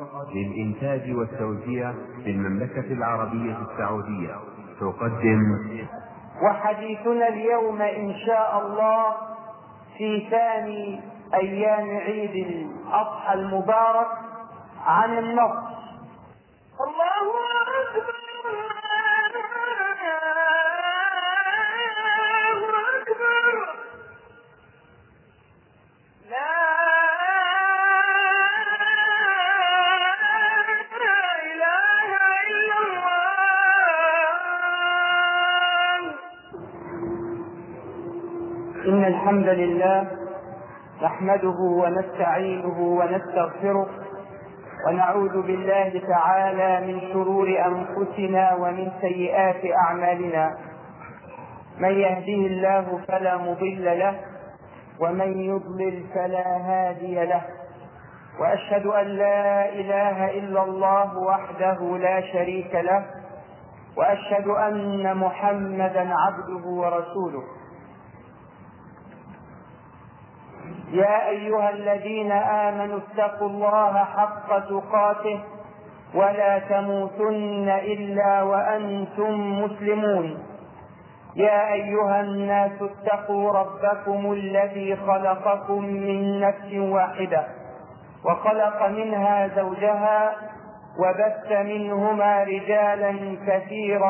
للإنتاج والتوزيع بالمملكة العربية السعودية تقدم وحديثنا اليوم إن شاء الله في ثاني أيام عيد الأضحى المبارك عن النصر. الله أكبر الله أكبر لا إله إلا الله. إن الحمد لله نحمده ونستعينه ونستغفره ونعوذ بالله تعالى من شرور أنفسنا ومن سيئات أعمالنا. من يهديه الله فلا مضل له ومن يضلل فلا هادي له، وأشهد أن لا إله إلا الله وحده لا شريك له، وأشهد أن محمدا عبده ورسوله. يا أيها الذين آمنوا اتقوا الله حق تقاته ولا تموتن إلا وأنتم مسلمون. يا أيها الناس اتقوا ربكم الذي خلقكم من نفس واحدة وخلق منها زوجها وبث منهما رجالا كثيرا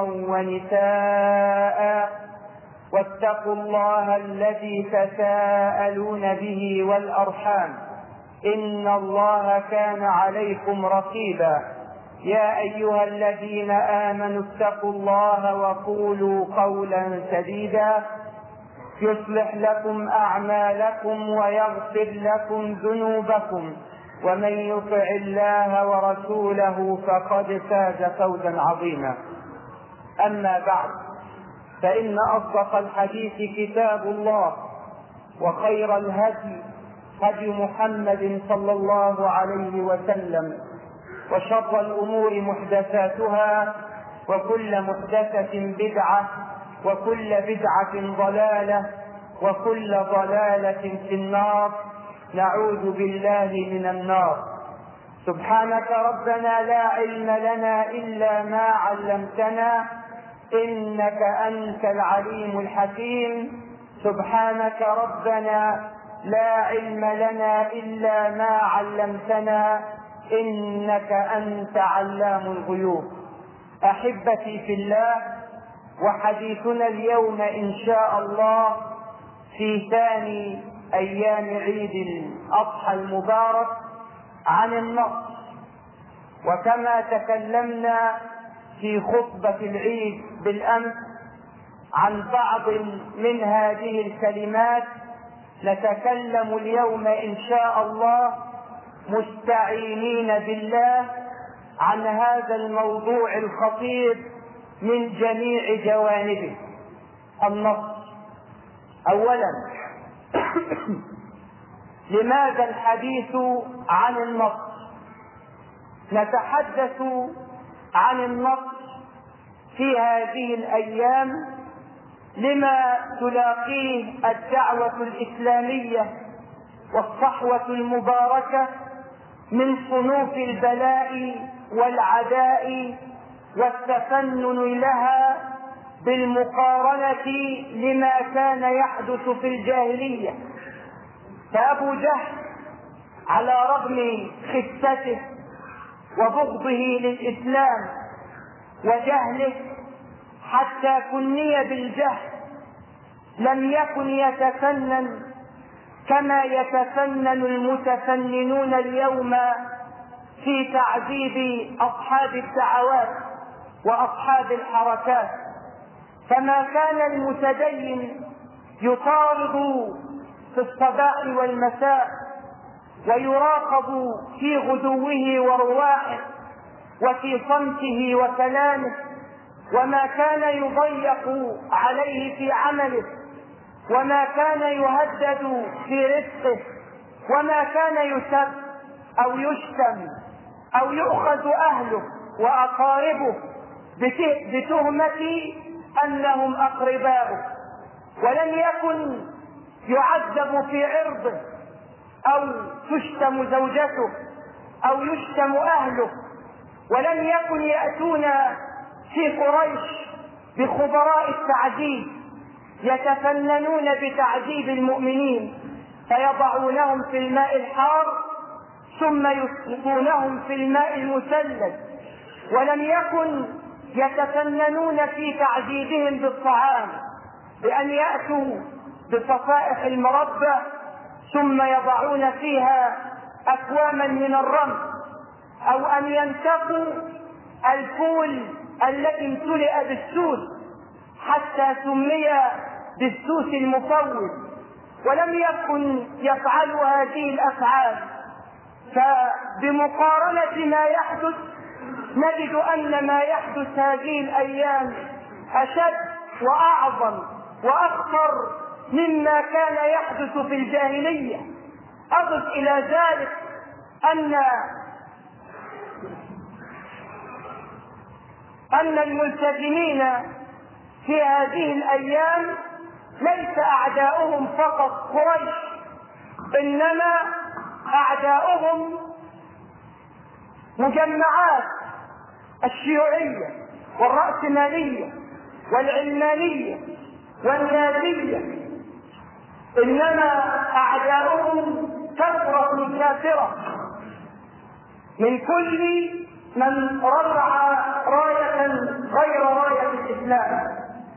ونساء، واتقوا الله الذي تساءلون به والأرحام إن الله كان عليكم رقيبا. يا أيها الذين آمنوا اتقوا الله وقولوا قولا سديدا يصلح لكم أعمالكم ويغفر لكم ذنوبكم، ومن يطع الله ورسوله فقد فاز فوزا عظيما. أما بعد، فإن أصدق الحديث كتاب الله، وخير الهدي هدي محمد صلى الله عليه وسلم، وشر الأمور محدثاتها، وكل محدثة بدعة، وكل بدعة ضلالة، وكل ضلالة في النار. نعوذ بالله من النار. سبحانك ربنا لا علم لنا إلا ما علمتنا إنك أنت العليم الحكيم. سبحانك ربنا لا علم لنا إلا ما علمتنا إنك أنت علام الغيوب. أحبتي في الله، وحديثنا اليوم إن شاء الله في ثاني أيام عيد الأضحى المبارك عن النصر. وكما تكلمنا في خطبة العيد بالأمس عن بعض من هذه الكلمات، نتكلم اليوم إن شاء الله مستعينين بالله عن هذا الموضوع الخطير من جميع جوانبه. النصر. أولا، لماذا الحديث عن النصر؟ نتحدث عن النصر في هذه الأيام لما تلاقيه الدعوة الإسلامية والصحوة المباركة من صنوف البلاء والعداء والتفنن لها بالمقارنة لما كان يحدث في الجاهلية. فأبو جهل على رغم خفته وبغضه للإسلام وجهله حتى كني بالجهل لم يكن يتفنن كما يتفنن المتفننون اليوم في تعذيب أصحاب الدعوات وأصحاب الحركات. فما كان المتدين يطارد في الصباح والمساء ويراقب في غدوه ورواحه وفي صمته وكلامه، وما كان يضيق عليه في عمله، وما كان يهدد في رزقه، وما كان يسب أو يشتم أو يؤخذ أهله وأقاربه بتهمة أنهم أقرباؤه، ولم يكن يعذب في عرضه أو تشتم زوجته أو يشتم أهله، ولم يكن يأتون في قريش بخبراء التعذيب يتفننون بتعذيب المؤمنين فيضعونهم في الماء الحار ثم يسقطونهم في الماء المثلج، ولم يكن يتفننون في تعذيبهم بالطعام بأن يأتوا بصفائح المربى ثم يضعون فيها أكواما من الرمل، أو أن ينتقوا الفول الذي امتلئ بالسوس حتى سمي بالسوس المفوض، ولم يكن يفعلوا هذه الأفعال. فبمقارنة ما يحدث نجد أن ما يحدث هذه الأيام أشد وأعظم وأخطر مما كان يحدث في الجاهلية. أضف إلى ذلك أن الملتزمين في هذه الأيام ليس أعداؤهم فقط قريش، إنما أعداؤهم مجمعات الشيوعية والرأسمالية والعلمانية والنازية، إنما أعداؤهم كثرة كافرة من كل من رفع راية غير راية الإسلام.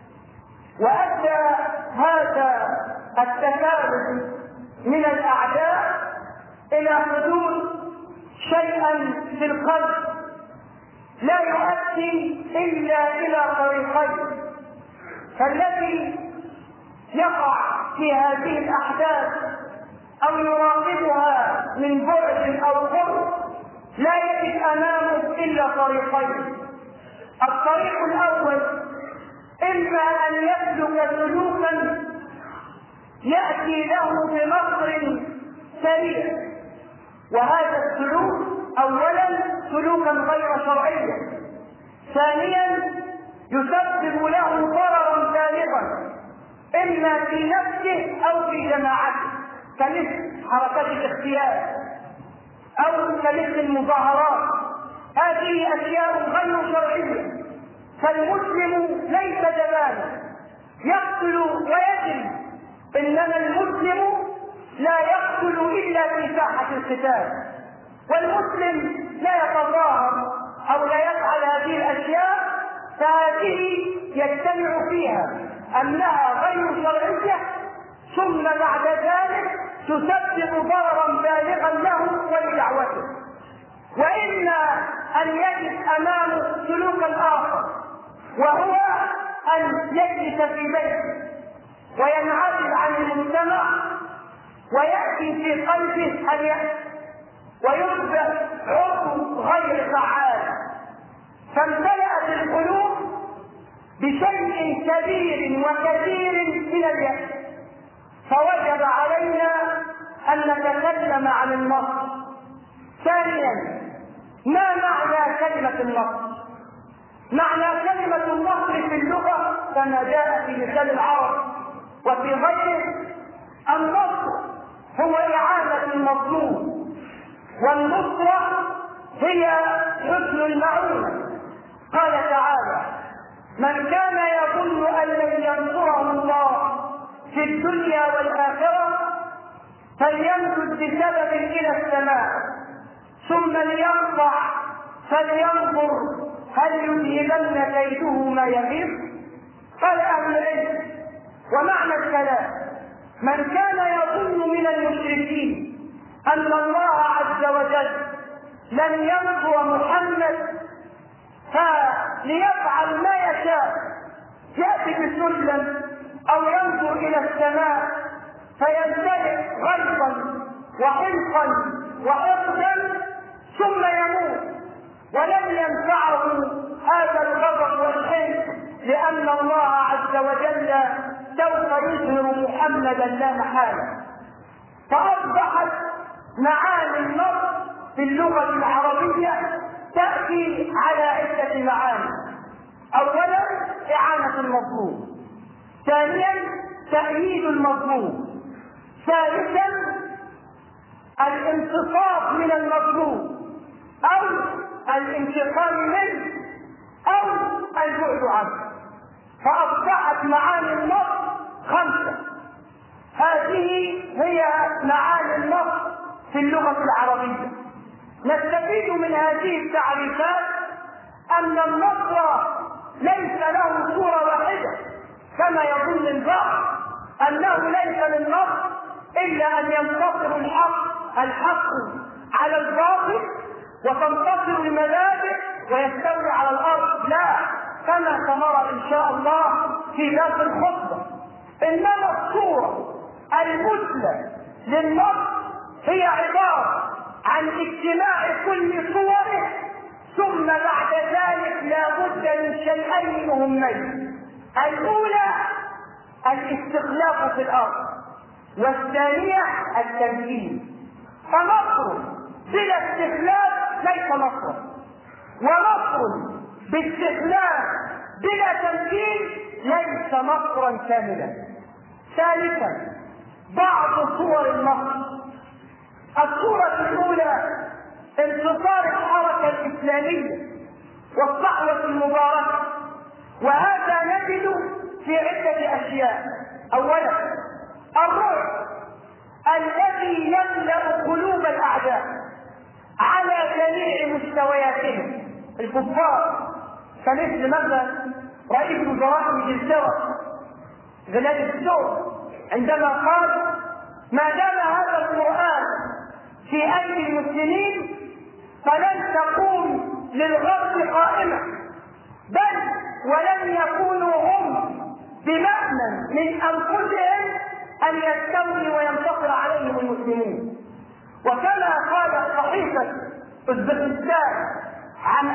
وأدى هذا التكالب من الأعداء إلى حدوث شيئا في القلب لا يؤدي إلا إلى طريقين. فالذي يقع في هذه الأحداث أو يراقبها من بعد أو قرب لا يجد أمامه إلا طريقين. الطريق الأول إما أن يسلك سلوكا يأتي له بمصر سريع، وهذا السلوك أولا سلوكا غير شرعيا، ثانيا يسبب له ضررا بالغا إما في نفسه أو في جماعته، كمثل حركات الاغتيال أو كمثل المظاهرات. هذه أشياء غير شرعية، فالمسلم ليس جبانا يقتل ويجري، إنما المسلم لا يقتل إلا في ساحة القتال، والمسلم لا يتظاهر أو لا يفعل هذه الأشياء، فهذه يجتمع فيها أنها غير شرعية، ثم بعد ذلك تسبب ضررا بالغا له ولدعوته. وإما أن يجد أمامه سلوكا آخر، وهو أن يجلس في بيته وينعزل عن المجتمع ويأتي في قلبه اليأس ويصبح عضو غير فعال، فامتلأت القلوب بشيء كبير وكثير من اليأس. فوجب علينا أن نتكلم عن النصر. ثانيا، ما معنى كلمة النصر؟ معنى كلمة النصر في اللغة كما جاء في لسان العرب وفي غيره، النصر هو إعانة المظلوم، والنصرة هي حسن المعونة. قال تعالى: من كان يظن أن لن ينصره الله في الدنيا والآخرة فليمدد بسبب إلى السماء ثم ليرفع فلينظر هل يذهبن كيده ما يغيظ. قال أهل العلم: ومعنى الكلام من كان يظن من المشركين أن الله عز وجل لن ينصر محمد فليفعل ما يشاء، يأتي بسلم أو ينظر إلى السماء فيمتلئ غيظا وحنقا وحقدا ثم يموت، ولن ينفعه هذا الغضب والحنق، لأن الله عز وجل سوف يظهر محمدا لا محالة. فأصبحت معاني النصر في اللغة العربية تأتي على عدة معاني: أولا إعانة المظلوم، ثانيا تأييد المظلوم، ثالثا الانتصاف من المظلوم، أو الانتقام منه أو البعد عنه. فأصبحت معاني النص 5. هذه هي معاني النص في اللغة العربية. نستفيد من هذه التعريفات أن النص ليس له صورة واحدة كما يظن البعض، أنه ليس للنص إلا أن ينتصر الحق على الباطل وتنتصر المبادئ ويستولي على الأرض. لا، كما سنرى إن شاء الله في درس الخطبة، إنما الصورة المثلى للنص هي عبارة عن اجتماع كل صوره، ثم بعد ذلك لا بد من شيئين مهمين: الأولى الاستخلاف في الأرض، والثانية التمكين. فنصر بلا استخلاف ليس نصرا، ونصر باستخلاف بلا تمكين ليس نصرا كاملا. ثالثا بعض صور النصر. الصورة الأولى انتصار الحركة الإسلامية والصحوة المباركة، وهذا نجد في عدة أشياء. أولا الرعب الذي يملأ قلوب الأعداء على جميع مستوياتهم. الكفار كمثل مثلا رئيس وزراء انجلترا غلاد السور عندما قال: ما دام هذا القرآن في أيدي المسلمين فلن تقوم للغرب قائمة، بل ولن يكونوا هم بمأمن من أنفسهم أن يستولي وينتصر عليهم المسلمين. وكما قال صحيفة أوزبكستان عن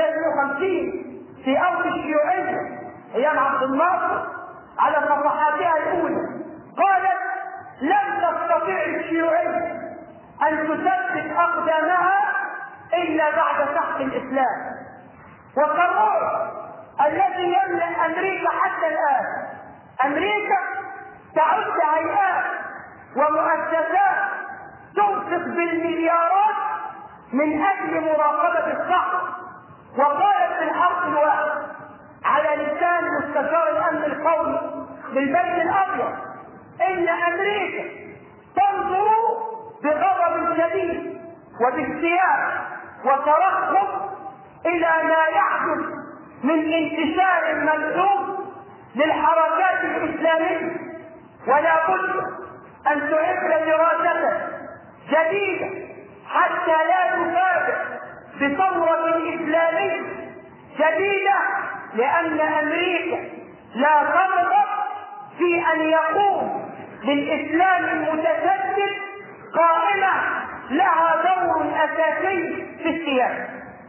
1950 في أول الشيوعية أيام عبد الناصر على صفحاتها الأولى، قالت: لم تستطيع الشيوعية أن تثبت أقدامها إلا بعد سحق الإسلام. والقرار الذي يملأ أمريكا حتى الآن، أمريكا تعد هيئات ومؤسسات تنفق بالمليارات من أجل مراقبة الصحة. وقالت في الحرف الواحد على لسان مستشار الأمن القومي بالبيت الأبيض إن أمريكا تنظر بغضب شديد وباجتياح وترقب إلى ما يحدث من انتشار ملحوظ للحركات الإسلامية، ولا بد أن تعد دراسة جديدة حتى لا تفاجأ بثورة إسلامية جديدة، لأن أمريكا لا ترغب في أن يقوم للإسلام المتجدد قائمة لها دور أساسي في السياسة.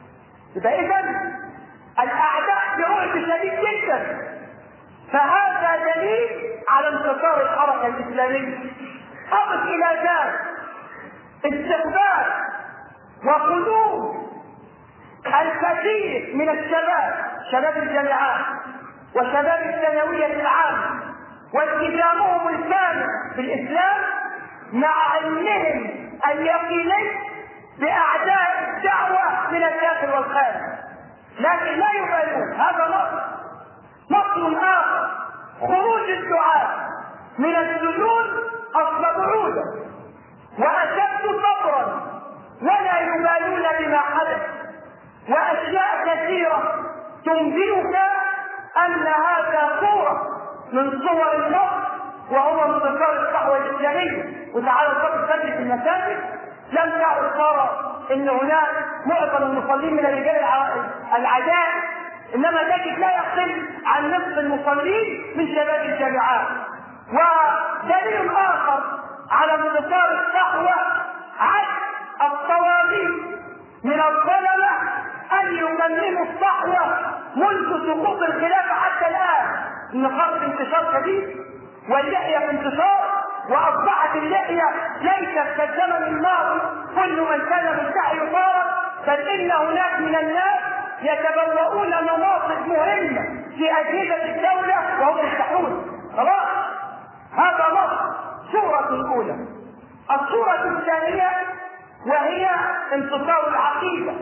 إذن الأعداء برعب شديد جدا، فهذا دليل على انتصار الحركة الإسلامية. أضف إلى ذلك استقبال وقدوم الكثير من الشباب، شباب الجامعات وشباب الثانوية العامة، والتزامهم الكامل بالإسلام مع علمهم اليقيني بأعداء الدعوة من الداخل والخارج، لكن لا يبالون. هذا نصر آخر: خروج الدعاة من السجون أصل بعودا وأشد صبرا ولا يبالون بما حدث. وأشياء كثيرة تنبئك أن هذا صورة من صور النصر، وهو انتصار الصحوة الإسلامية. وتعالى الرب في المساجد لم تعد ترى ان هناك معظم المصلين من الرجال العجائز، انما تجد لا يقل عن نصف المصلين من شباب الجامعات. ودليل اخر على انتصار الصحوة عجز الطواغيت من الظلمة ان يمنموا الصحوة منذ سقوط الخلافة حتى الان. النقاط في انتشار شديد واللحية في انتشار، واصبحت اللحية ليست كالزمن الماضي كل من كان ملتحي يطارد، بل ان هناك من الناس يتبوؤون مناصب مهمة في اجهزة الدولة وهم يفتحون. خلاص، هذا نص. الصورة الاولى. الصورة الثانية وهي انتصار العقيدة.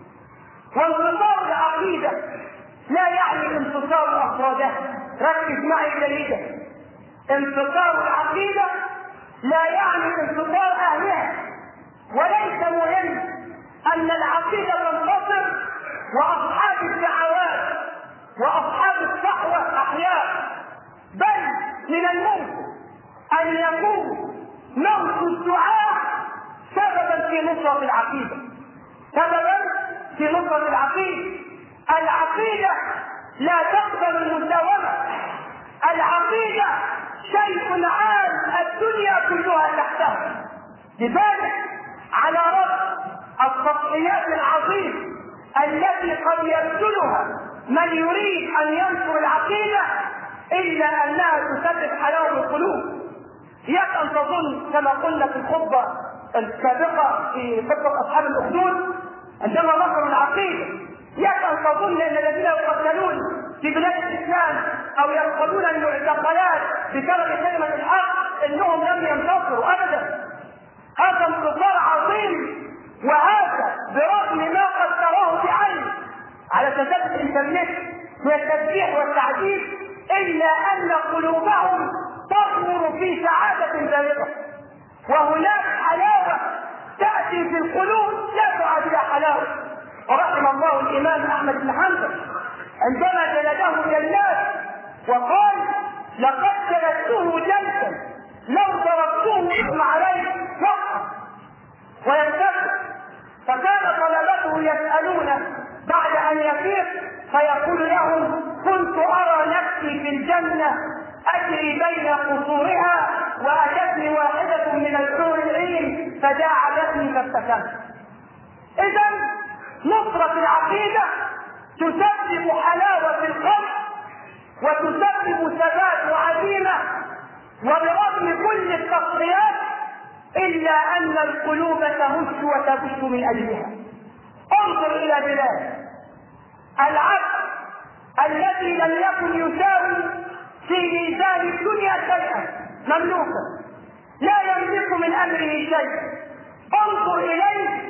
وانتصار العقيدة لا يعني انتصار أفرادها، ركز معي جيدا. انتصار العقيدة لا يعني انتصار أهلها، وليس مهم أن العقيدة تنتصر وأصحاب الدعوات وأصحاب الصحوة أحياء، بل من الممكن أن يكون موت الدعاء سببا في نصرة العقيدة، سببا في نصرة العقيدة. العقيدة لا تقبل المساومة، العقيدة شيء عام الدنيا كلها تحتها. لذلك على رغم التضحيات العظيمة التي قد يبذلها من يريد أن ينصر العقيدة، إلا أنها تسبب حلاوة القلوب. إياك أن تظن كما قلنا في الخطبة السابقة في خطبة أصحاب الأخدود عندما نصروا العقيدة، إياك أن تظن أن الذين يقتلون في بلاد الإسلام أو يدخلون المعتقلات بسبب كلمة الحق أنهم لم ينتصروا أبدا. هذا انتصار عظيم، وهذا برغم ما قد تراه بعينه على شاشات الإنترنت من التسبيح والتعذيب، إلا أن قلوبهم تغمر في سعادة بالغة. وهناك حلاوة تأتي في القلوب لا تعد لها حلاوة. ورحم الله الإمام أحمد بن حنبل عندما جلده جلاد وقال: لقد جلدته جلدا لو ضربته اسم عليه وقع وينتفع. فكان طلبته يسألونه بعد أن يفيق فيقول لهم: كنت أرى نفسي في الجنة أجري بين قصورها، وأتتني واحدة من الحور العين فداعبتني فابتسمت. إذا نصرة العقيدة تسبب حلاوة في القلب وتسبب ثبات وعزيمة، وبرغم كل التضحيات إلا أن القلوب تهش وتبش من أجلها. انظر إلى بلاد العبد الذي لم يكن يساوي في ميزان الدنيا شيئا، مملوكا لا يملك من أمره شيء، انظر إليه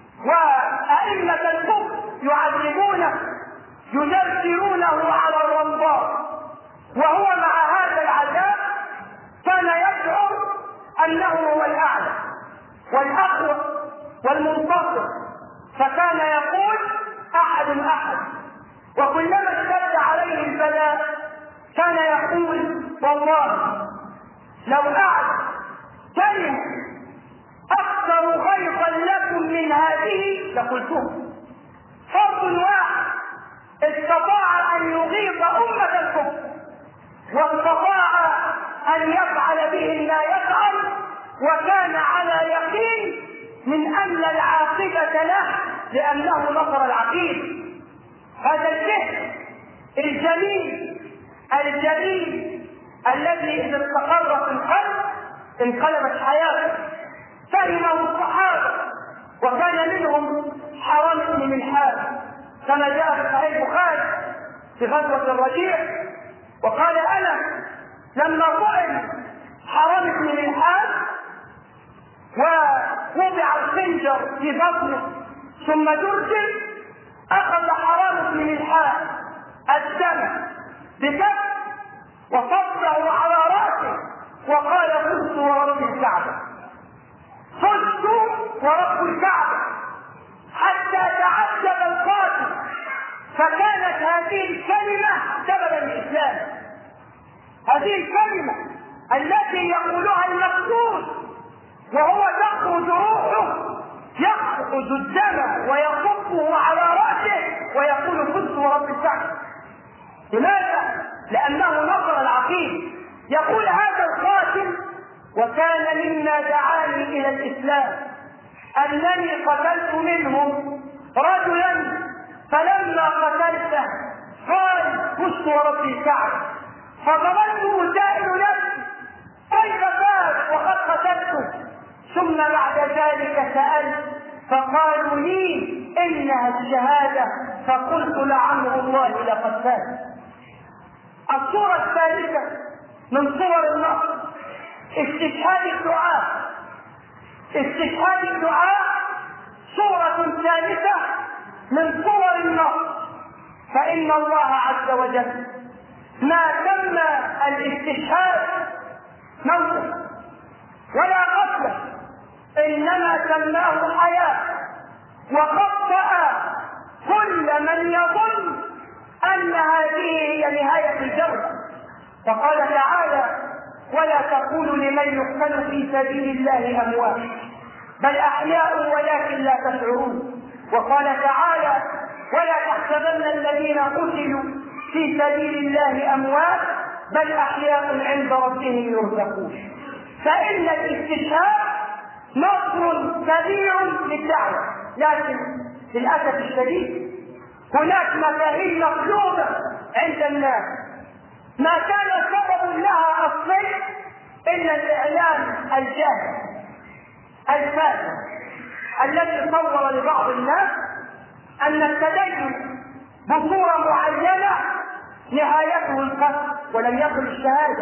وأئمة الكفر يعذبونه يجرجرونه على الرمضاء، وهو مع هذا العذاب كان يشعر أنه هو الأعلى والأقوى والمنتصر، فكان يقول: أحد أحد. وكلما اشتد عليه البلاء كان يقول: والله لو أعلم كلمة أكثر غيظا لكم من هذه لقلتها. فرد واحد استطاع أن يغيظ أمة الكفر، واستطاع أن يفعل به ما يفعل، وكان على يقين من أن العاقبة له لأنه نصر العقيدة. هذا الفهم الجميل الجليل الذي إذا استقر في القلب انقلبت حياته. فهمه الصحابة، وكان منهم حرام بن ملحان كما جاء في صحيح البخاري في غزوة الرجيع، وقال: أنا لما طعن حرام بن ملحان ووضع الخنجر في بطنه ثم درجل، أخذ حرام بن ملحان الدم بكف وصبه على رأسه وقال: فزت ورب الكعبة، فزت ورب الكعبة، حتى تعجب القاتل. فكانت هذه الكلمة سببا للإسلام، هذه الكلمة التي يقولها المقتول وهو تخرج روحه، يأخذ الدم ويصبه على رأسه ويقول: فزت ورب الكعبة. لماذا؟ لأنه نصر العقيدة. يقول هذا القاتل: وكان مما دعاني إلى الإسلام أنني قتلت منهم رجلا، فلما قتلته قال: فزت ورب الكعبة. فظننت سائل نفسي: كيف فاز وقد قتلته؟ ثم بعد ذلك سألت فقالوا لي: إنها الشهادة، فقلت: لعمر الله لقد فاز. الصورة الثالثة من صور النصر استشهاد الدعاء. استشهاد الدعاء صورة ثالثة من صور النصر، فإن الله عز وجل ما سمى الاستشهاد موتا ولا قتلا، إنما سماه حياة، وخطأ كل من يظن أن هذه هي نهاية الجولة. فقال تعالى: ولا تقولوا لمن يقتل في سبيل الله أموات بل أحياء ولكن لا تشعرون. وقال تعالى: ولا تحسبن الذين قتلوا في سبيل الله أموات بل أحياء عند ربهم يرزقون. فإن الاستشهاد نصر كبير للدعوة، لكن للأسف الشديد هناك مفاهيم مقلوبة عند الناس ما كان سبب لها أصلا إلا الإعلام الجاهل الفاسد الذي صور لبعض الناس أن التدين بصورة معينة نهايته القتل ولم يكن الشهادة،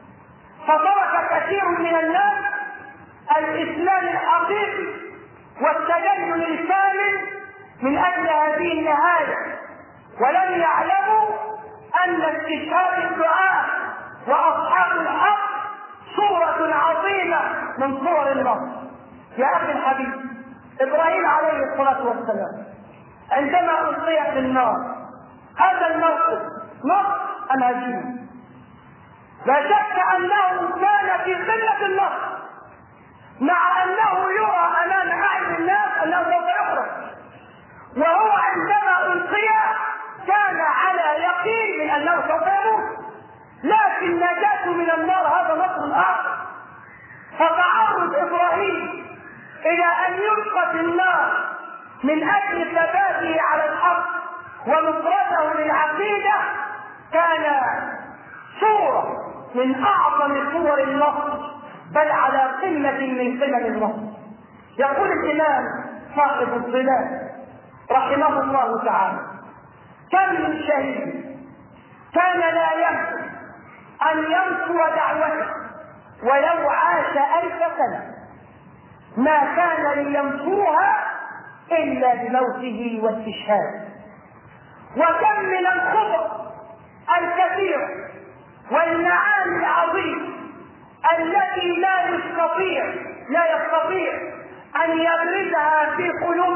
فترك كثير من الناس الإسلام الحقيقي والتدين الكامل من أجل هذه النهاية، ولم يعلموا أن استشهاد الدعاء وأصحاب الحق صورة عظيمة من صور النصر. يا أخي الحبيب، إبراهيم عليه الصلاة والسلام عندما ألقي في النار، هذا الموقف نصر أم هزيمة؟ لا شك أنه كان في قمة النصر، مع أنه يرى أمام أعين الناس أنه سوف يخرج، وهو عندما ألقي كان على يقين من أنه سوف يموت، لكن نجاته من النار هذا نصر آخر. فتعرض إبراهيم إلى أن يلقى في النار من أجل ثباته على الحق ونصرته للعقيدة كان صورة من أعظم صور النصر، بل على قمة من قمم النصر. يقول الإمام صاحب الظلال رحمه الله تعالى: كم من شهيد كان لا يمكن أن ينصر دعوته ولو عاش 1000 سنة ما كان لينصرها إلا بموته واستشهاده. وكم من الخطط الكثيرة والمعاني العظيمة التي لا يستطيع أن يغرسها في قلوب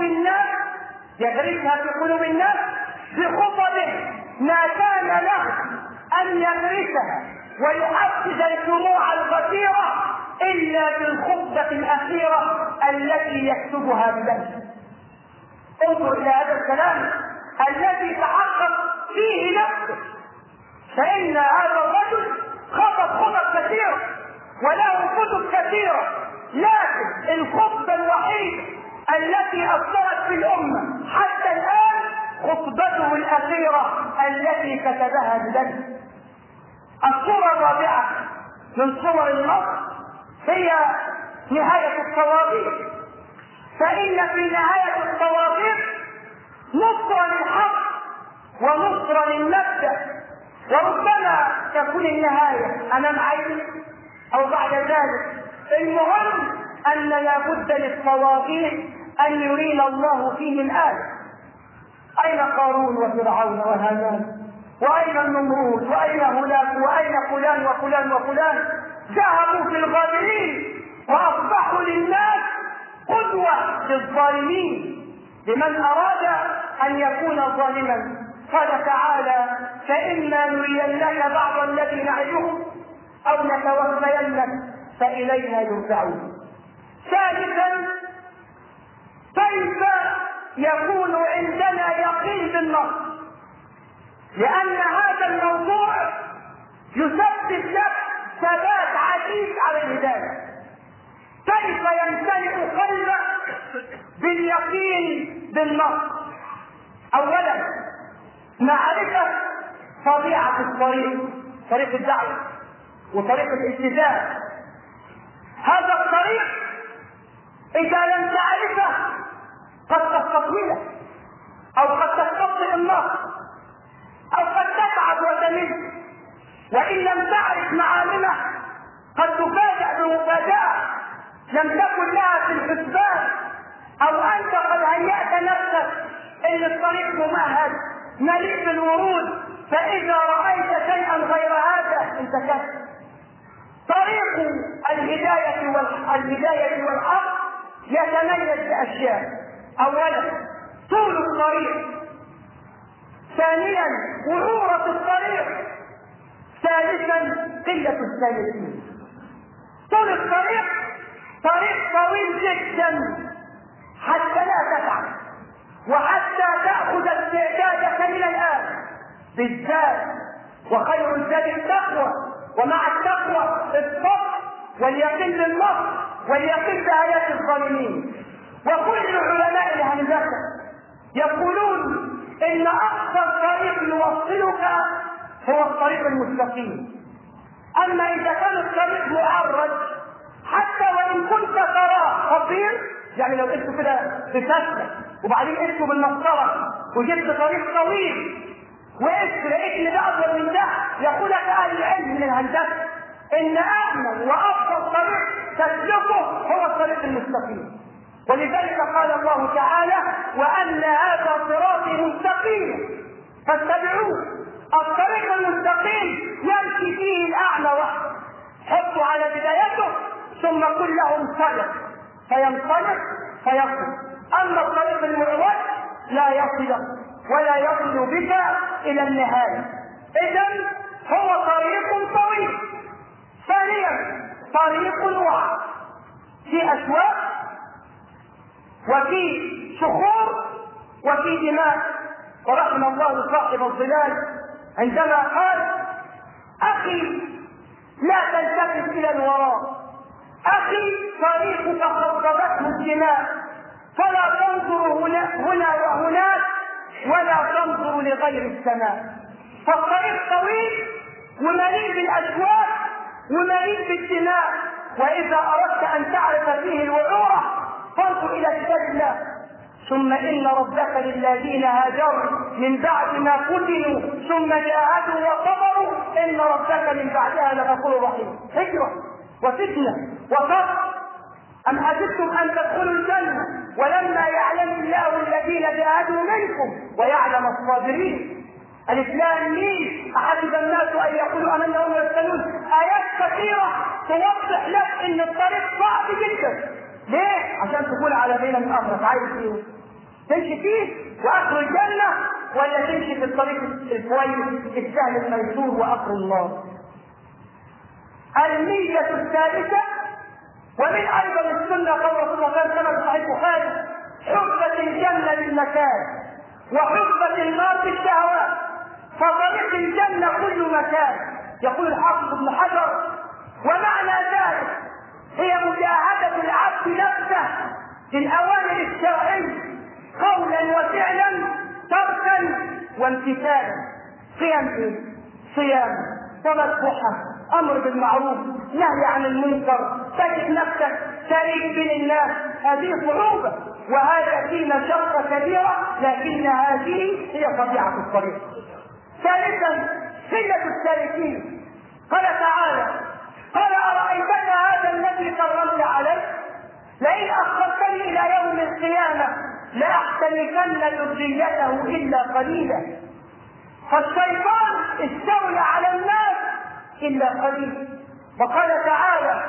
الناس بخطبه ما كان له أن يغرسها ويحفز الدموع الغزيرة إلا بالخطبة الأخيرة التي يكتبها بنفسه. انظر إلى هذا الكلام الذي تحقق فيه نفسه، فإن هذا الرجل خطب كثيرة وله كتب كثيرة، لكن الخطبة الوحيدة التي أثرت في الأمة حتى الآن خطبته الأخيرة التي كتبها بنفسه. الصورة الرابعة من صور النصر هي نهاية الطواغيت، فإن في نهاية الطواغيت نصرة للحق ونصرة للمبدأ، وربما تكون النهاية أمام عيني أو بعد ذلك. المهم أن لابد للطواغيت أن يرينا الله فيهم آية. أين قارون وفرعون وهامان؟ وأين النمرود؟ وأين هولاك؟ وأين فلان وفلان وفلان؟ ذهبوا في الغابرين وأصبحوا للناس قدوة للظالمين، لمن أراد أن يكون ظالما. قال تعالى: فإما نرينك بعض الذي نعدهم أو نتوفينك فإلينا يرجعون. ثالثا، كيف يكون عندنا يقين بالنصر؟ لأن هذا الموضوع يسبب لك ثبات عزيز على الهداية. كيف يمتلئ قلبك باليقين بالنصر؟ أولا، معرفة طبيعة طريق الدعوة وطريق الالتزام. هذا الطريق إذا لم تعرفه قد تستطيله أو قد تستطيع النصر أو قد تتعب وتمل، وإن لم تعرف معالمه قد تفاجأ بمفاجأة لم تكن لها في الحسبان او انت قد هيأت نفسك ان الطريق ممهد مليء بالورود، فاذا رأيت شيئا غير هذا انتكست. طريق الهداية والحق يتميز باشياء: اولا طول الطريق، ثانيا وعورة الطريق، ثالثا قلة السالكين. طول الطريق طريق طويل جدا حتى لا تتعب وحتى تأخذ استعدادك من الآن بالذات، وخير الزاد التقوى، ومع التقوى الصبر واليقين بالنصر واليقين بآيات الظالمين. وكل علماء الهندسة يقولون إن أقصر طريق يوصلك هو الطريق المستقيم. أما إذا كان الطريق معرج حتى وإن كنت تراه خطير، يعني لو قلت كده بفتلة وبعدين قلت بالمسطرة وجبت طريق طويل وقلت لقيت ده أفضل من ده، يقول لك أهل العلم من الهندسة إن أأمن وأفضل طريق تسلكه هو الطريق المستقيم. ولذلك قال الله تعالى: وأن هذا صراطي مستقيما فاتبعوه. الطريق المستقيم يمشي فيه الأعمى وحده، حطه على بدايته ثم قل له انطلق فينطلق فيصل. أما الطريق المعوج لا يصل ولا يصل بك إلى النهاية. إذن هو طريق طويل. ثانيا طريق وعر، في أشواك وفي صخور وفي دماء. ورحم الله صاحب الظلال عندما قال: أخي لا تلتفت إلى الوراء، أخي طريقك خضبته الدماء، فلا تنظر هنا وهناك ولا تنظر لغير السماء. فالطريق طويل ومليء بالأشواك ومليء بالدماء، وإذا أردت أن تعرف فيه الوعورة فانظر إلى كتاب الله: ثم إن ربك للذين هاجروا من بعد ما فتنوا ثم جاهدوا وصبروا إن ربك من بعدها لغفور رحيم. هجرة وفتنة وصبر. أم حسبتم أن تدخلوا الجنة ولما يعلم الله الذين جاهدوا منكم ويعلم الصابرين. الإسلام مين؟ أحسب الناس أن يقولوا آمنا وهم يفتنون. آيات كثيرة توضح لك إن الطريق صعب جدا. ليه؟ عشان تكون على بين من أمرك. عايز إيه؟ تمشي فيه وآخر الجنة، ولا تمشي في الطريق الكويس السهل الميسور وآخر النار؟ الميزة الثالثة، ومن أيضا السنة قول رسول الله صلى الله عليه وسلم صحيح البخاري: حفة الجنة بالمكان وحفة النار بالشهوات. فطريق الجنة كل مكان. يقول الحافظ ابن حجر: ومعنى ذلك هي مجاهدة العبد نفسه بالأوامر الشرعية قولا وفعلا، تركا وامتثالا. قيام صيام، تمسحا، امر بالمعروف، نهي عن المنكر، تجد نفسك شريك بين الناس. هذه صعوبة وهذا في مشقة كبيرة، لكن هذه هي طبيعة الطريق. ثالثا قلة السالكين. قال تعالى: قال أرأيتك هذا الذي كرمت عليه لئن أخرتني إلى يوم القيامة لأحترقن ذريته إلا قليلا. فالشيطان استولى على الناس إلا قليل. وقال تعالى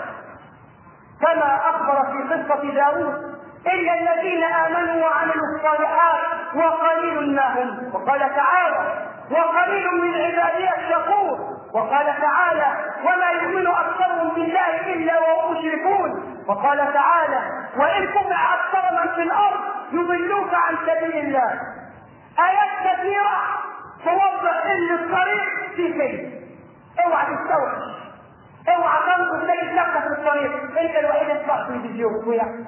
كما أخبر في قصة داود: إلا الذين آمنوا وعملوا الصالحات وقليل ما هم. وقال تعالى: وقليل من عبادي الشكور. وقال تعالى: وما يؤمن أكثرهم بالله إلا وهم مشركون. وقال تعالى: وإن تطع أكثر من في الأرض يضلوك عن سبيل الله. آيات كثيرة توضح إن الطريق في كيد. اوعى تستوعب، اوعى تنظر تجد نفسك في الطريق انت الوحيد اللي تسمع تلفزيون ويعني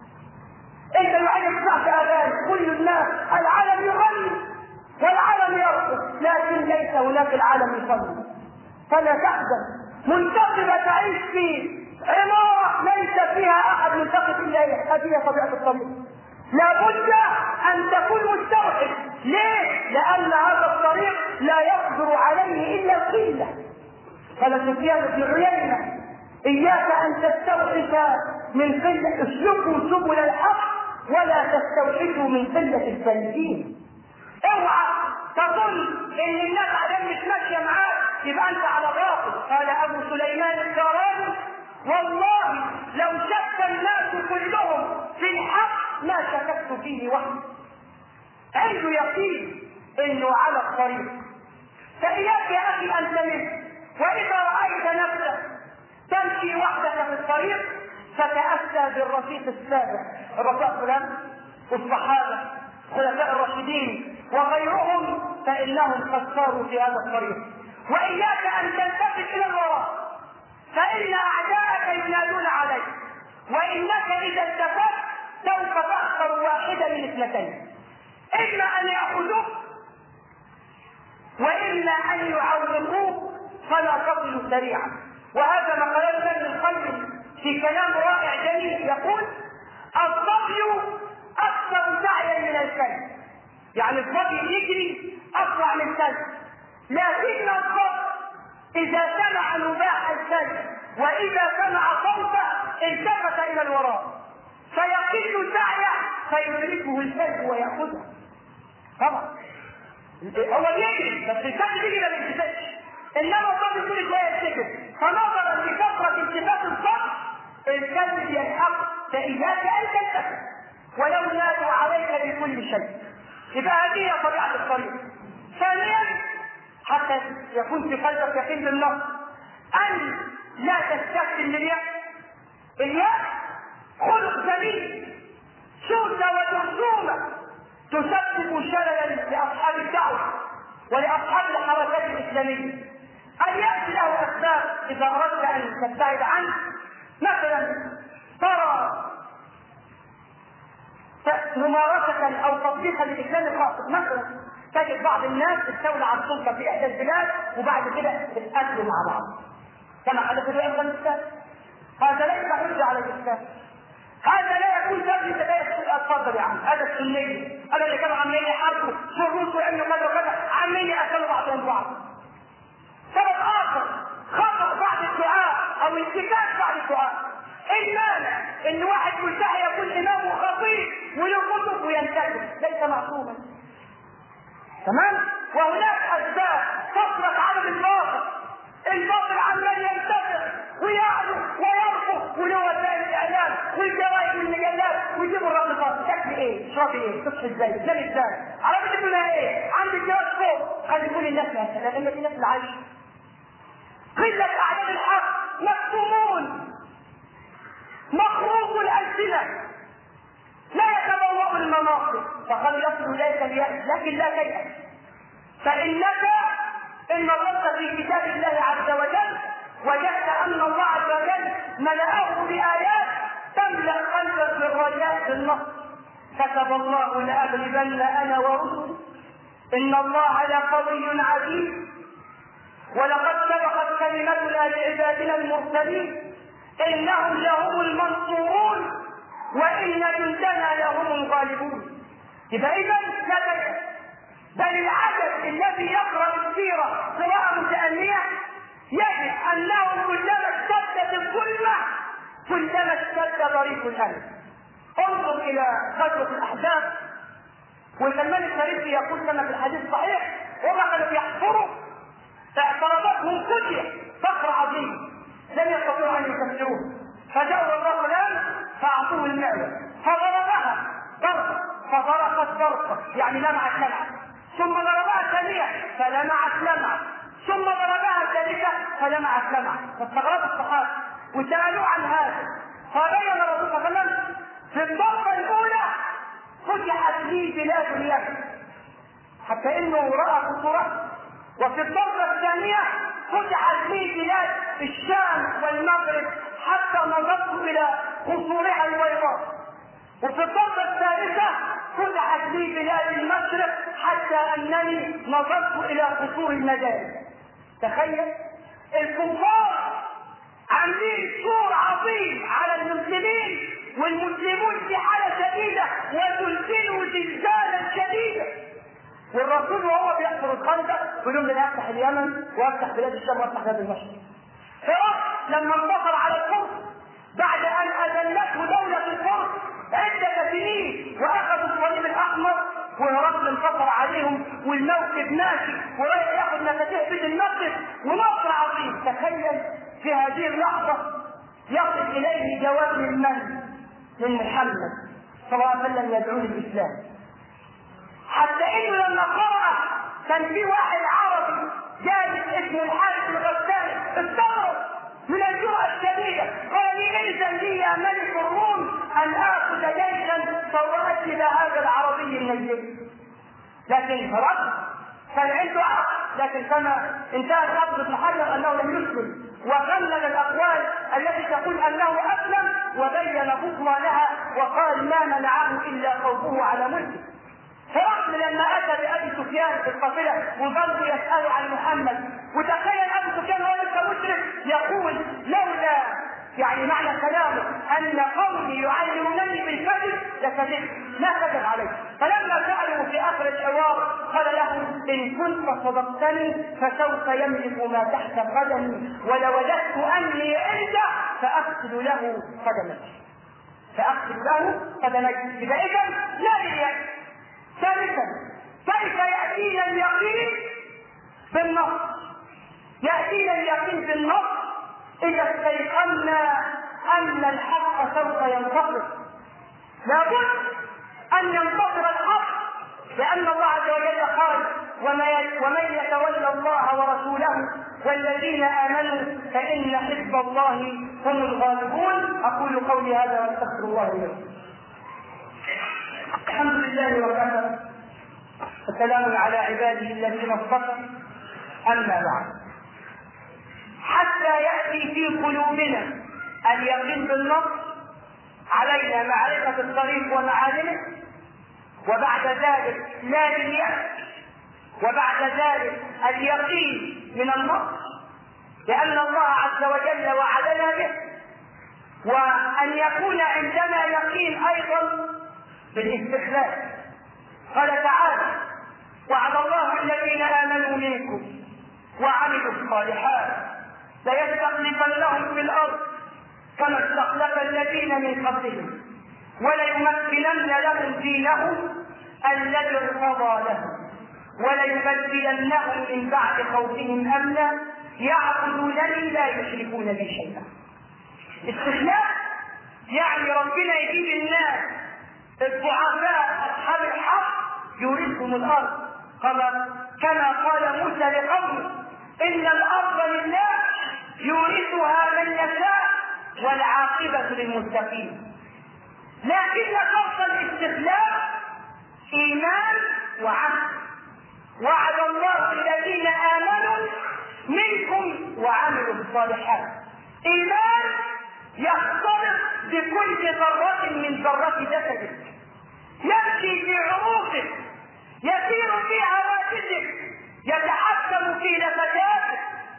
انت الوحيد اللي تسمع اغاني. كل الناس العالم يغني والعالم يرقص، لكن ليس هناك العالم يصلي. فلا تحزن منتقبة تعيش في عمارة ليس فيها احد منتقب الا هذه طبيعة الطريق. لابد ان تكون مستوحش. ليه؟ لان هذا الطريق لا يقدر عليه الا القلة. قال سفيان بن عيينة: إياك أن تستوحش من قلة، اسلكوا سبل الحق ولا تستوحشوا من قلة البنزين. اوعى تظن ان الناس عدم مش ماشيه معاك يبقى انت على باطل. قال ابو سليمان الداراني: والله لو شك الناس كلهم في الحق ما شككت فيه وحدي. عنده يقين انه على الطريق. فاياك يا اخي ان تمل، واذا رايت نفسك تمشي وحدك في الطريق فتأسى بالرفيق السابق، الرسول فلان والصحابه الخلفاء الراشدين وغيرهم، فانهم قد ساروا في هذا الطريق. واياك ان تلتفت الى الوراء، فان اعداءك ينادون عليك، وانك اذا التفت سوف تخسر واحدا من اثنتين: اما ان ياخذوك واما ان يعوقوك فلا تصل سريعا. وهذا ما قاله ابن القيم في كلام رائع جميل، يقول: الظبي اكثر سعيا من الكلب. يعني الظبي يجري اسرع من الكلب، لكن الظبي اذا سمع نباح الكلب واذا سمع صوته التفت الى الوراء فيقل سعيه فيدركه الكلب وياخذه. طبعا هو يجري بس الكلب يجري ما بيلتفتش، انما الظبي كل شويه يلتفت، فنظرا لكثره التفات الظبي الكلب يلحق، فاياك ان تلتفت ولو نادوا عليك بكل شيء. يبقى هذه هي طبيعه الطريق. ثانيا حتى يكون في قلبك يقين بالنص ان لا تستسلم لليأس. اليأس خلق جميل، سوسه وجرثومه تسبب شللا لاصحاب الدعوه ولاصحاب الحركات الاسلاميه. اليأس له اسباب اذا اردت ان تبتعد عنه. مثلا ترى ممارسه او تطبيقا للاسلام الخاطئ، مثلا تجد بعض الناس استولى على السلطه في احدى البلاد وبعد كده اتقاتلوا مع بعض كما حدث في افغانستان. هذا ليس حجه على الاسلام، هذا لا يكون سبب تباين الفضل. يعني هذا السنيه، هذا اللي كانوا عمالين يحاربوا شروط وانه كذا وكذا، عمالين ياكلوا بعضهم بعض. سبب اخر خطا بعض الدعاء او انتكاس بعض الدعاء. المانع ان واحد ملتحي يكون امام وخطيب وله كتب وينتكس، ليس معصوما. تمام؟ وهناك اسباب تفرض عدم الباطل. الباطل عمال ينتشر ويعلو ويرفض، وله وسائل الاعلام والجرائد والمجلات ويجيبوا الرقصات. تاكلي ايه؟ تشربي ايه؟ تصحي ازاي؟ تنامي ازاي؟ عرفتي تقولها ايه؟ عندك جواز فوق، خلي كل الناس لها لان في ناس العيش. قله اعداد الحق، مكتومون، مخروق الالسنه، لا يتبوأ المناصب، فقد يصل اليك اليأس لكن لا تيأس. فإنك إن نظرت في كتاب الله عز وجل وجدت أن الله عز وجل ملأه بآيات تملأ قلبك بالرجاء بالنصر. كتب الله لأغلبن أنا ورسلي إن الله لقوي عزيز ولقد سبقت كلمتنا لعبادنا المرسلين إنهم لهم المنصورون وإن جندنا لهم الغالبون. يبقى إذا لا تيأس، بل العدد الذي يقرأ السيرة قراءة متأنية يجد أنه كلما اشتدت الظلمة كلما اشتد ضريف الألم. انظر إلى غزوة الأحزاب، والسلمان الفارسي يقول كما في الحديث الصحيح: وما كانوا يحفروا فاعترضتهم كلية فقر عظيم لم يستطيعوا أن يكسروه، فجاءوا الرجلان فأعطوه المعدة فضربها ضربة فضرقت ضربة يعني لمعت لمعة، ثم ضربها ثانية فلمعت لمعة، ثم ضربها ثالثة فلمعت لمعة. فاستغرب الصحابة وسألوه عن هذا، فبين الرسول صلى الله عليه وسلم: في الضربة الأولى فتحت لي بلاد اليمن حتى إنه رأى خطورة، وفي الضربة الثانية فتحت لي بلاد الشام والمغرب حتى نظرت إلى قصورها البيضاء، وفي الضربة الثالثة فتحت لي بلاد المشرق حتى أنني نظرت إلى قصور المدائن. تخيل الكفار عاملين سور عظيم على المسلمين والمسلمون في حالة شديدة وزلزلوا زلزالا شديدا، والرسول وهو بيحفر الخندق يقول لهم: انا افتح اليمن وافتح بلاد الشام وافتح بلاد المشرق. فرق لما انتصر على الفرس بعد ان اذلته دولة الفرس عدة سنين واخذوا الصليب الاحمر وهرقل انتصر عليهم والموكب ماشي ورايح ياخذ مفاتيح بيت المقدس ونصر عظيم. تخيل في هذه اللحظة يصل اليه جواب من محمد صلى الله عليه وسلم يدعو للاسلام. حتى انه لما قرأ كان في واحد عربي جالس اسمه الحارث الغساني استغرب من الجرأة الشديدة، قال إذن لي يا ملك الروم أن آخذ جيشا فأقتل هذا العربي النجيب. لكن رد كان عنده عقل، لكن كما انتهى الحافظ ابن حجر أنه لم يسلم وغلل الأقوال التي تقول أنه أسلم وبين بطلانها وقال ما منعه إلا خوفه على ملكه. هرقل لما اتى بابي سفيان في القافله وظلوا يسالوا عن محمد، وتخيل ابو سفيان وهو لسه مشرك يقول لولا يعني معنى كلامه ان قومي يعلمونني بالكذب لكذبت، ما كذب عليه. فلما سالوا في اخر الحوار قال لهم ان كنت صدقتني فسوف يملك ما تحت قدمي ولوددت اني عنده فاقتل له قدمي. اذا لا لليأس. ثالثا كيف يأتينا اليقين بالنص؟ يأتينا اليقين بالنص إذا استيقنا أن الحق سوف ينتصر. لابد أن ينتصر الحق، لأن الله عز وجل قال ومن يتولى الله ورسوله والذين آمنوا فإن حزب الله هم الغالبون. أقول قولي هذا وأستغفر الله لي. الحمد لله وكفى وسلام على عباده الذين اصطفى. أما بعد، حتى يأتي في قلوبنا اليقين بالنص علينا معرفة الطريق ومعالمه، وبعد ذلك لا لليأس، وبعد ذلك اليقين من النص، لأن الله عز وجل وعدنا به، وأن يكون عندنا يقين أيضا بالاستخلاف. قال تعالى وعد الله الذين آمنوا منكم وعملوا الصالحات ليستخلفنهم في الأرض كما استخلف الذين من قبلهم وليمكنن لهم دينهم الذي ارتضى لهم وليبدلنهم من بعد خوفهم أمنا يعبدونني لا يشركون بي شيئا. استخلاف يعني ربنا يجيب الناس الضعفاء أصحاب الحق يورثهم الأرض، كما قال موسى لقومه إن الأرض لله يورثها من يشاء والعاقبة للمتقين. لكن شرط الاستخلاف إيمان وعمل. وعد الله الذين آمنوا منكم وعملوا الصالحات. إيمان يختلط بكل ذرة من ذرات جسدك، يمشي في عروقك، يسير في هواجسك، يتحكم في نفساتك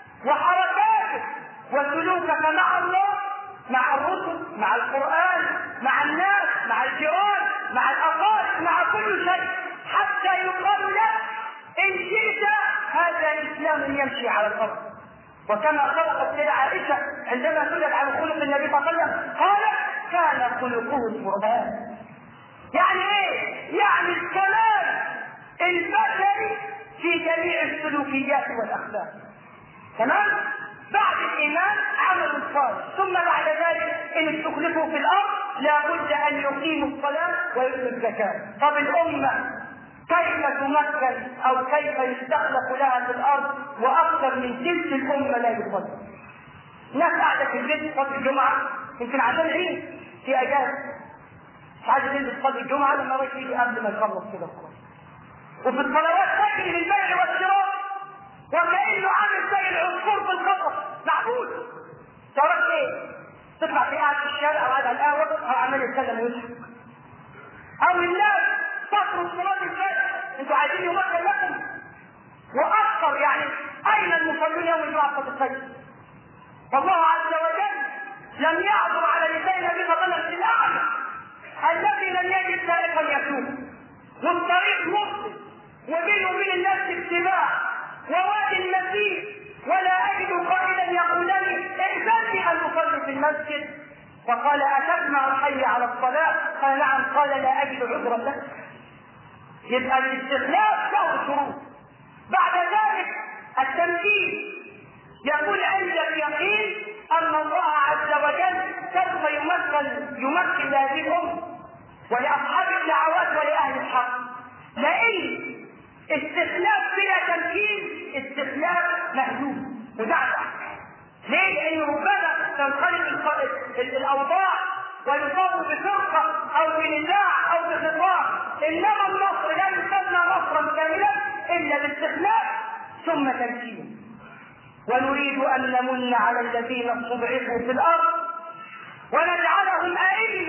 وحركاتك وسلوكك مع الله، مع الرسل، مع القرآن، مع الناس، مع الجيران، مع الأقارب، مع كل شيء، حتى يقال لك إن شئت هذا الإسلام يمشي على الأرض. وكما خلقت سيدة عائشة عندما سئلت عن خلق النبي صلى الله عليه وسلم قالت كان خلقه القرآن. يعني ايه؟ يعني الكمال البشري في جميع السلوكيات والأخلاق. تمام؟ بعد الإيمان عمل صالح، ثم بعد ذلك إن استخلفوا في الأرض لابد أن يقيموا الصلاة ويؤتوا الزكاة. طب الأمة كيف تمكن أو كيف يستخلف لها في الأرض وأكثر من ثلث الأمة لا يصلي؟ الناس قاعدة في البيت تصلي الجمعة يمكن عشان عيد في أجازة، مش عايز تنزل تصلي الجمعة لما رايح يجي قبل ما يخلص كده خلاص. وفي الصلوات تجري للبيع والشراء وكأنه عامل زي العصفور في القفص معبود. تراك ايه؟ تطلع في قاعد في الشارع او قاعد على القهوة او عمال يتكلم ويضحك. او الناس فاكروا صلاة الفجر انتوا عايزين يمكن لكم واكثر، يعني اين المصلون يوم الجمعة صلاة الفجر؟ فالله عز وجل لم يعبر على لسان النبي صلى الله عليه وسلم الاعلى الذي لم يجد سائقا يسوق والطريق مفسد وبينه وبين الناس اتباع ووادي المسيح ولا اجد قائلا يقول لي احسنني ان اصلي في المسجد فقال أتسمع الحي على الصلاة؟ قال نعم. قال لا أجد عذرا لك. يبقى الاستخلاف له شروط. بعد ذلك التمكين، يكون عندك يقين أن الله عز وجل سوف يمكن لهذه الأمة ولأصحاب الدعوات ولأهل الحق. لأن استخلاف بلا تمكين استخلاف مهزوم مدعدع. ليه؟ لأن ربما تنقلب الأوضاع ويصاب بفرقة أو بنزاع أو بخطاب. إنما النصر لا يسمى نصرا كاملا إلا باستخلاف ثم تمكين. ونريد أن نمن على الذين استضعفوا في الأرض ونجعلهم أئمة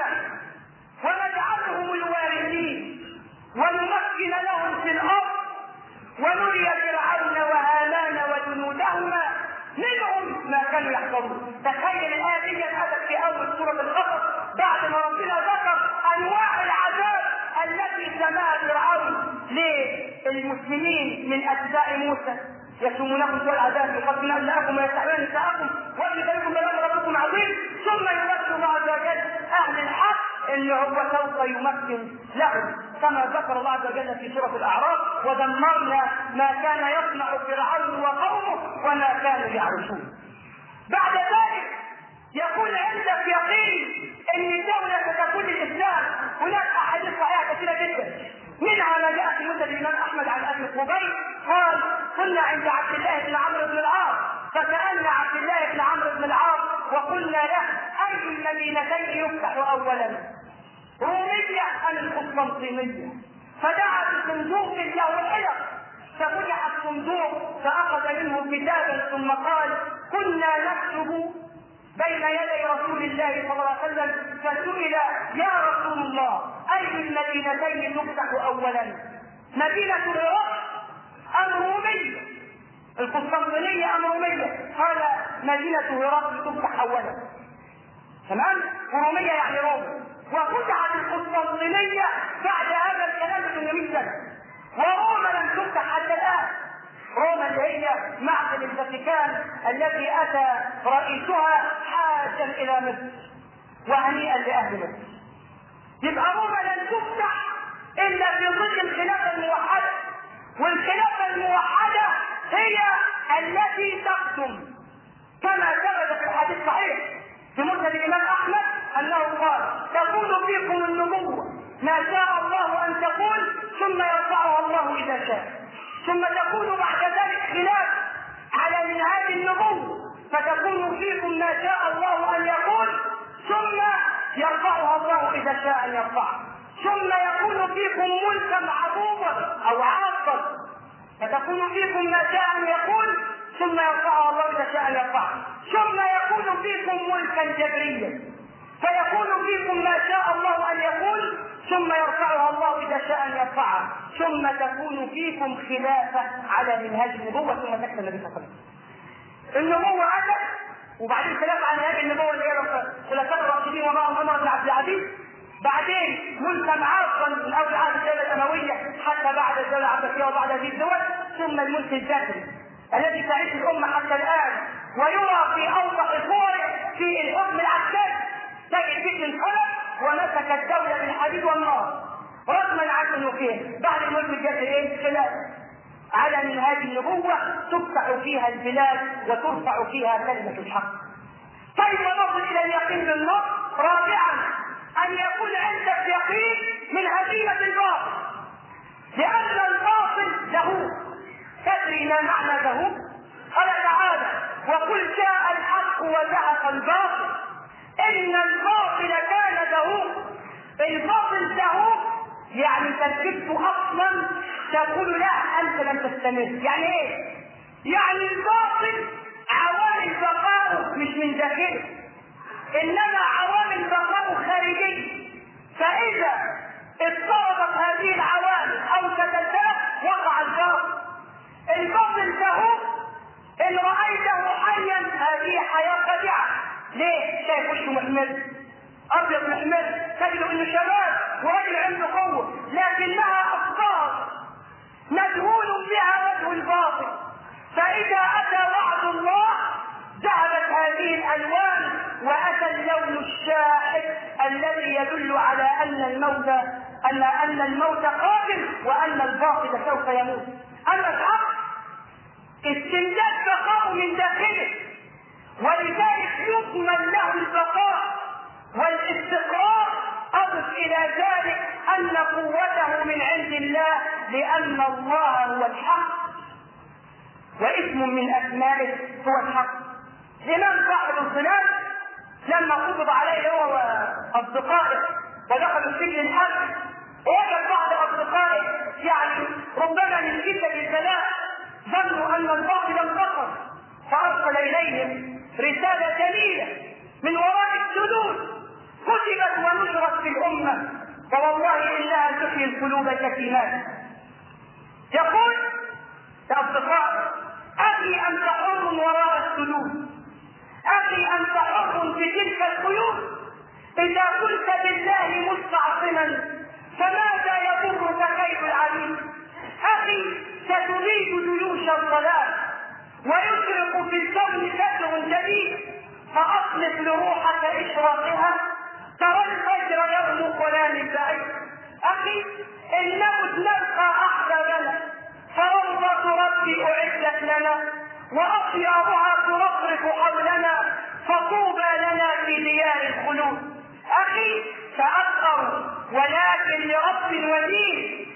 ونجعلهم الوارثين ونمكن لهم في الأرض ونري فرعون وهامان وجنودهما منهم ما كانوا يحذرون. تخيل الآية دي أتت في أول سورة القصص بعد ما ربنا ذكر أنواع العذاب التي سماها فرعون للمسلمين من أتباع موسى، يسومونكم سوء العذاب يقتلون أبناءكم ويستحيون نساءكم وفي ذلكم بلاء ربكم عظيم. ثم يبشر الله عز وجل أهل الحق اللي هو سوف يمكن لهم كما ذكر الله عز وجل في سورة الأعراف ودمرنا ما كان يصنع فرعون وقومه وما كانوا يعرشون. بعد ذلك يكون عندك يقين ان الدولة ستكون الإسلام. هناك أحاديث صحيحة كثيرة جدا، منها ما جاء في مسند الإمام أحمد عن أبي قبيل قال كنا عند عبد الله بن عمرو بن العاص فسألنا عبد الله بن عمرو بن العاص وقلنا له أي المدينتين يفتح أولا، رومية أم القسطنطينية؟ فدعا بصندوق له حلق ففتح الصندوق فأخذ منه كتابا ثم قال كنا نكتب بين يدي رسول الله صلى الله عليه وسلم فسئل يا رسول الله أي المدينتين تفتح أولا، مدينة العراق أم رومية؟ القسطنطينية أم رومية؟ قال مدينة العراق تفتح أولا. تمام؟ ورومية يعني روما. وفتحت القسطنطينية بعد هذا الكلام ب800 سنة، وروما لم تفتح حتى الآن. روما اللي هي معبد الفاتيكان الذي أتى رئيسها حاجا إلى مصر وهنيئا لأهل مصر. يبقى روما لن تفتح إلا في ظل الخلافة الموحدة، والخلافة الموحدة هي التي تقدم كما ثبت في الحديث الصحيح في مسند الإمام أحمد أنه قال تكون فيكم النبوة ما شاء الله أن تكون ثم يرفعها الله إذا شاء، ثم تكون بعد ذلك خلاف على منهاج النبوة فتكون فيكم ما شاء الله أن يكون ثم يرفعها الله إذا شاء أن يرفعها، ثم يكون فيكم ملكا عظوما أو عاصا فتكون فيكم ما شاء أن يكون ثم يرفعها الله إذا شاء أن يرفعها، ثم يكون فيكم ملكا جبريا فيكون فيكم ما شاء الله أن يكون ثم يرفعها الله إذا شاء أن يرفعها، ثم تكون فيكم خلافة على منهاج النبوة ثم تكتب النبي صلى الله عليه وسلم. النبوة أتت وبعدين خلافة على منهاج النبوة اللي هي خلفاء الراشدين ومعهم عمر بن عبد العزيز، بعدين ملكا عاصا من أول عهد الدولة الأموية حتى بعد الدولة العباسية وبعد هذه الدول، ثم الملك الجاهلي الذي تعيش الأمة حتى الآن ويرى في أوضح صوره في الحكم العسكري. تجد فيه انقلب ومسك الدولة بالحديد والنار رغما عن انه فيه بعد الملك الجاهلي خلاف على منهاج النبوة تفتح فيها البلاد وترفع فيها كلمة الحق. كيف نصل إلى اليقين بالنص؟ رابعا أن يكون عندك يقين من هزيمة الباطل، لأن الباطل ذهوب. تدري ما معنى ذهوب؟ قال تعالى وقل جاء الحق وزهق الباطل إن الباطل كان ذهوب. الباطل ذهوب يعني تركبت أصلا تقول لا أنت لم تستمر. يعني إيه؟ يعني الباطل عوامل بقاؤه مش من داخله إنما عوامل بقاؤه خارجية، فإذا اضطربت هذه العوامل أو تتلتلت وقع الباطل. الباطل ذهوب إن رأيته حيا هذه حياة خادعة. ليه؟ شايف وشه محمد أبيض محمد تجد إنه شباب ورجل عنده قوة لكنها أفكار مدهون بها وجه الباطل، فإذا أتى وعد الله ذهبت هذه الألوان وأتى اللون الشاهد الذي يدل على أن الموت قادم وأن الباطل سوف يموت. أما الحق استمداد بقاء من داخله، ولذلك يضمن له البقاء والاستقرار. أضف إلى ذلك أن قوته من عند الله، لأن الله هو الحق واسم من أسمائه هو الحق. الإمام صاحب الظلال لما قبض عليه هو وأصدقائه ودخلوا السجن الحرب، وجد بعض أصدقائه يعني ربما من شدة البلاء ظنوا أن الباطل انتصر، فأرسل إليهم رسالة جميلة من وراء السدود كتبت ونشرت في الأمة، فوالله إنها تحيي القلوب كثيرات. يقول يا أصدقاء: أخي أنت حر وراء السدود، أخي أنت حر في تلك القيود، إذا كنت بالله مستعصما فماذا يضرك كيد العبيد؟ أخي ستريد جيوش الضلال ويشرق في الكون فجر جديد، فأصلح لروحك إشراقها، ترى الفجر يرمق ولا بعيد. أخي إنه نلقى أحبابنا، فروضة ربي أعدت لنا وأطيارها ترقرق حولنا، فطوبى لنا في ديار الخلود. أخي سأسأر ولكن لرب ودين،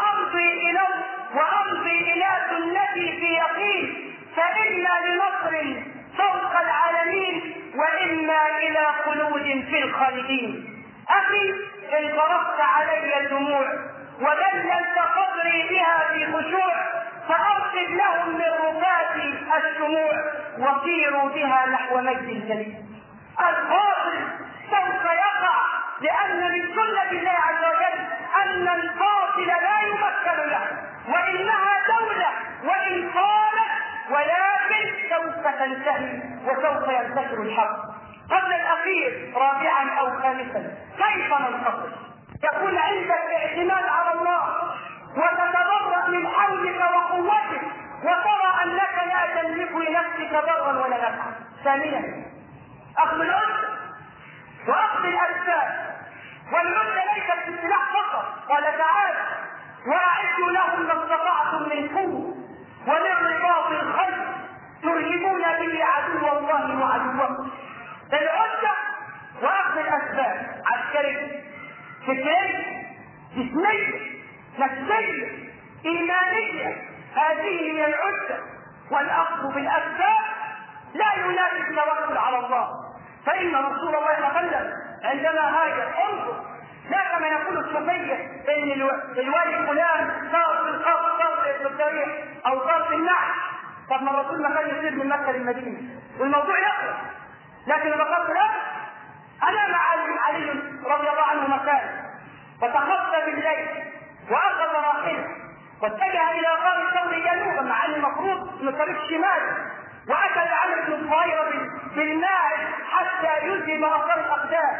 وأمضي إلى سنتي في يقين، فإما لنصر فوق العالمين وإما إلى خلود في الخالدين. أخي إن ضربت علي الدموع وبللت قدري بها في خشوع، فأرصد لهم من رفات الشموع وسيروا بها نحو مجد جديد. الباطل سوف يقع، لأن من سنة الله عز وجل أن الباطل لا يمكن له، وإنها دولة وإن قامت، ولكن سوف تنتهي وسوف ينتشر الحق. قبل الأخير رابعا أو خامسا: كيف ننتصر؟ يكون عندك اعتماد على الله وتتبرأ من حولك وقوتك، وترى أنك لا تملك لنفسك ضرا ولا نفعا. ثانيا أخذ العدة وأخذ الأسباب، والعدة ليست في السلاح فقط، قال تعالى: وأعدوا لهم ما استطعتم من قوة ومن رباط الخيل ترهبون به عدو الله وعدوكم. العدة وأخذ الأسباب عسكرية، فكرية، جسمية، نفسية، إيمانية، هذه هي العدة. والأخذ بالأسباب لا ينافي التوكل على الله، فإن رسول الله صلى الله عليه وسلم عندما هاجر انظر، لا كما يقول الصوفية ان الوالي فلان صار في القبر، صار في التاريخ، او صار في النحل. طب ما الرسول ما كان يسير من مكة للمدينة والموضوع يخلص، لكن الرسول لا. أنا مع علي رضي الله عنه مكان، فتخطى بالليل وأخذ راحله واتجه إلى غار الثور جنوبا، مع أن المفروض من الطريق الشمالي، وأكل عمرو بن الصهيب بالماء حتى يذهب أثر الأقدام،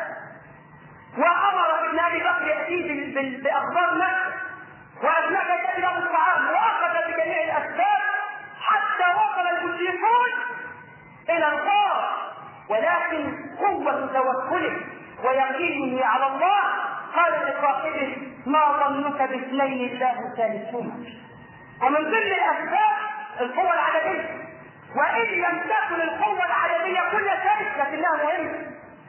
وأمر ابن أبي بكر يأتيه بأخبار مكة، وأثناء يأتي له الطعام، وأخذ بجميع الأسباب حتى وصل المشركون إلى الغار. ولكن قوة توكله ويقينه على الله قال لصاحبه: ما ظنك باثنين الله ثالثهما. ومن ضمن الأسباب القوة العددية، وإن لم تكن القوة العددية كل ذلك لكنها مهمة.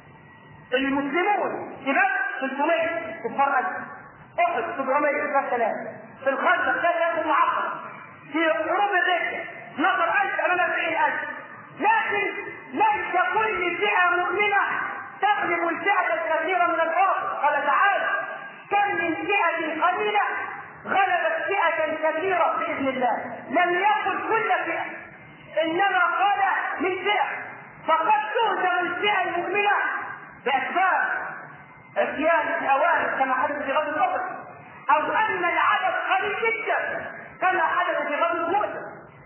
المسلمون في بدر 300 كفار أحد 700 مثلا، في الخندق 3 معقد، في حروب الردة نصر 1000 أمام 40,000. لكن ليس كل فئة مؤمنة تغلب الفئة الكثيرة من الباطل. قال تعالى: كم من فئة قليلة غلبت فئة كثيرة بإذن الله. لم يقل كل فئة، إنما قال من فئة، فقد تهزم الفئة المؤمنة بأسباب عصيان الأوامر كما حدث في غزوة بدر، أو أن العدد قليل جدا كما حدث في غزوة مؤتة،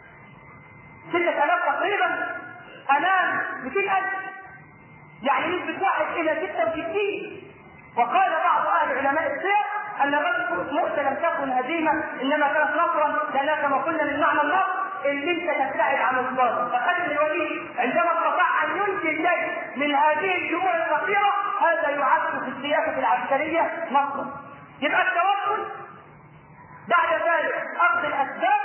6,000 تقريبا أمام 200,000، يعني نسبة 1 إلى 66. وقال بعض أهل علماء السير أن غزوة مؤتة لم تكن هزيمة، إنما كانت نصرا، لأنها كما قلنا من معنى النصر اللي انت تبتعد عن الظالم. فخالد بن الوليد عندما استطاع ان ينجي الليل من هذه الجموع الكثيره هذا يعد في السياسة العسكرية نصرا. يبقى التوكل، بعد ذلك أخذ الأسباب،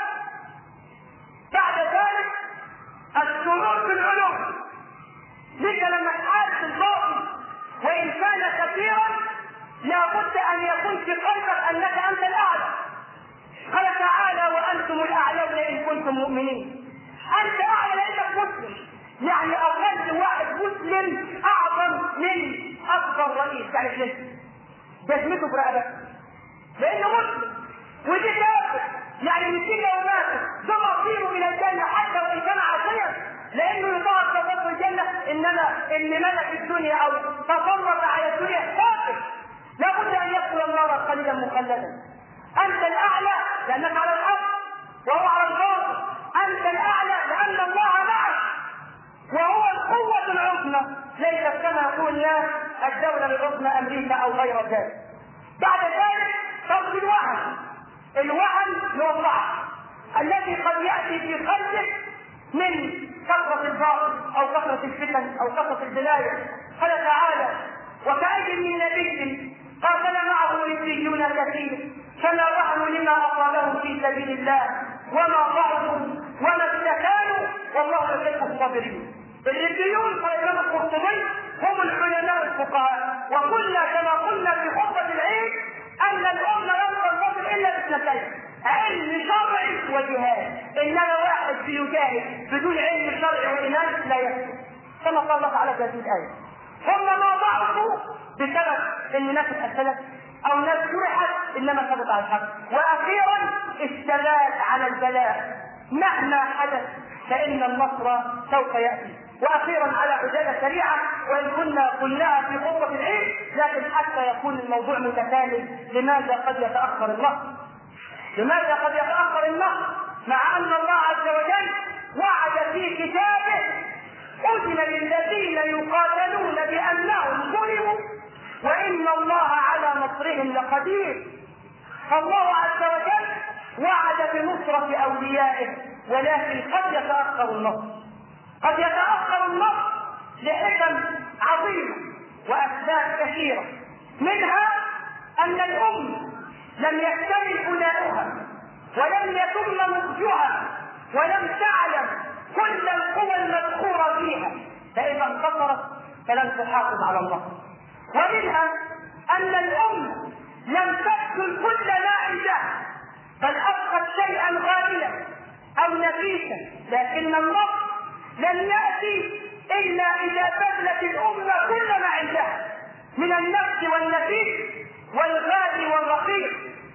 بعد ذلك الشعور بالعلو. لك لما تحارب الباطل وإن كان كثيرا لابد أن يكون في قلبك أنك أنت الأعلى. قال تعالى وأنتم الأعلون إن كنتم مؤمنين. أنت أعلى لأنك مسلم، يعني أقل واحد مسلم أعظم من أكبر رئيس، يعني جزمته برقبته لأنه مسلم، ودي كافر يعني مسكين وماتت ثم يصيروا إلى الجنة حتى وإن كان عاصيا، لأنه يطاع في الجنة. إنما اللي ملك الدنيا أو تسلط على الدنيا كافر لابد أن يدخل النار قليلا مخلدا. أنت الأعلى لأنك على الحق وهو على الباطل، أنت الأعلى لأن الله معك وهو القوة العظمى، ليست كما يقول الناس الدولة العظمى أمريكا أو غير ذلك. بعد ذلك ترك الوهن والضعف الذي قد يأتي في قلبك من كثرة الباطل أو كثرة الفتن أو كثرة البلايا. قال تعالى وكأي من نبي قاتل معه ربيون كثير فما وهنوا لما أصابهم في سبيل الله وما ضعفوا وما استكانوا والله يحب الصابرين. الربيون قال الإمام القرطبي هم العلماء الفقهاء. وقلنا كما قلنا في خطبة العيد أن الأمة لم تنتصر إلا باثنتين: علم شرعي وجهاد. إنما واحد بيجاهد بدون علم شرعي وإيمان لا يكفي، كما قال الله تعالى في هذه الآية. هم ما ضعفوا بسبب ان ناس اتقتلت او ناس جرحت، انما ثبت على الحق. واخيرا الثبات على البلاء مهما حدث فان النصر سوف ياتي. واخيرا على عجاله سريعه وان كنا قلناها في خطبه العيد لكن حتى يكون الموضوع متكامل، لماذا قد يتاخر النصر؟ لماذا قد يتاخر النصر مع ان الله عز وجل وعد في كتابه أذن للذين يقاتلون بأنهم ظلموا وإن الله على نصرهم لقدير. فالله عز وجل وعد بنصرة أوليائه، ولكن قد يتأخر النصر. قد يتأخر النصر لحكم عظيمة وأسباب كثيرة، منها أن الأمة لم يكتمل بناؤها ولم يتم نضجها ولم تعلم كل القوى المذكورة فيها، فإذا انتصرت فلن تحافظ على الله. ومنها أن الأمة لم تبذل كل ما عندها بل أبقت شيئا غاليا أو نفيسا، لكن النصر لن يأتي إلا إذا بذلت الأمة كل ما عندها من النفس والنفيس والغالي والرقيق،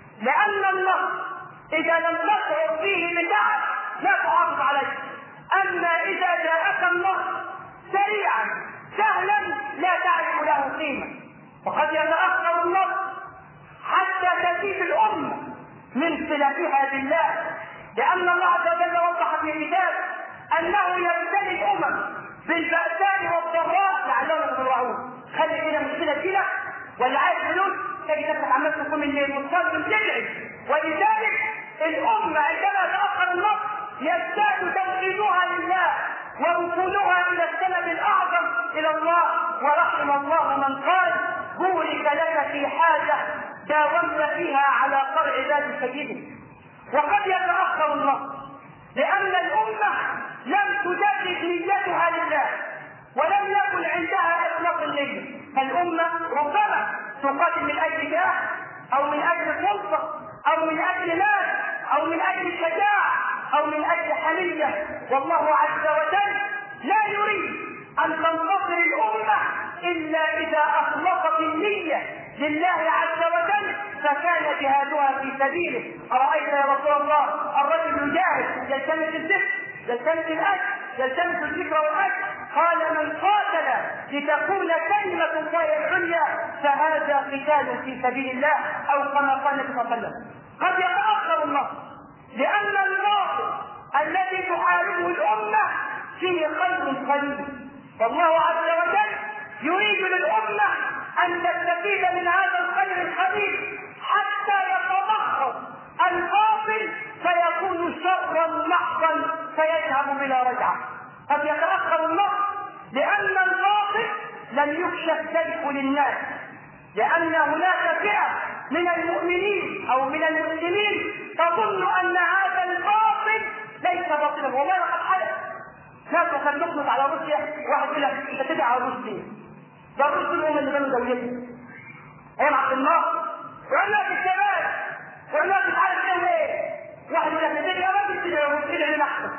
لأن النصر إذا لم تشعر فيه بتعب لا تحافظ عليه. أما إذا جاءك النصر سريعا سهلا لا تعرف له قيمة. وقد يتأخر النصر حتى تزيد الأمة من صلتها بالله، لأن الله عز وجل وضح في الكتاب أنه يبتلي الأمم بالبأساء والضراء لعلهم يضرعون. خلي كده مشكلة كده ولا عايز فلوس تجي تفتح عمال تقوم الليل مضطر تدعي. ولذلك الأمة عندما يتأخر النصر يزداد تنفيذها لله وركونها الى السند الاعظم الى الله. ورحم الله من قال بورك لك في حاجه داومت فيها على قرع ذات سيده. وقد يتاخر النصر لان الامه لم تجدد نيتها لله ولم يكن عندها اطلاق النيه. فالامه ربما تقاتل من اجل جاه او من اجل سلطه او من اجل مال او من اجل شجاعه أو من أجل حمية، والله عز وجل لا يريد أن تنتصر الأمة إلا إذا أخلصت النية لله عز وجل فكان جهادها في سبيله. أرأيت يا رسول الله الرجل يجاهد يلتمس الذكر يلتمس الأجر يلتمس الذكر والأجر، قال من قاتل لتكون كلمة الله العليا فهذا قتال في سبيل الله، أو كما قال النبي صلى الله عليه وسلم. قد يتأخر النصر لأن الباطل الذي تحاربه الأمة فيه خير قليل، والله عز وجل يريد للأمة أن تستفيد من هذا الخير القليل حتى يتضخم الباطل فيكون شرا محضا فيذهب بلا رجعة. قد يتأخر النصر لأن الباطل لم يكشف سيف للناس، لأن هناك فئة من المؤمنين أو من المسلمين تظن أن هذا الباطل ليس باطلا. والله لقد حدث ناس كان نقنط على روسيا، واحد يقول لك انت تدعي على روسيا، ده الروس هم اللي بنوا دولتنا ايام عبد الناصر، ويقول لك الشباب، ويقول لك مش عارف ايه، واحد يقول لك تدعي يا راجل تدعي لنا احسن.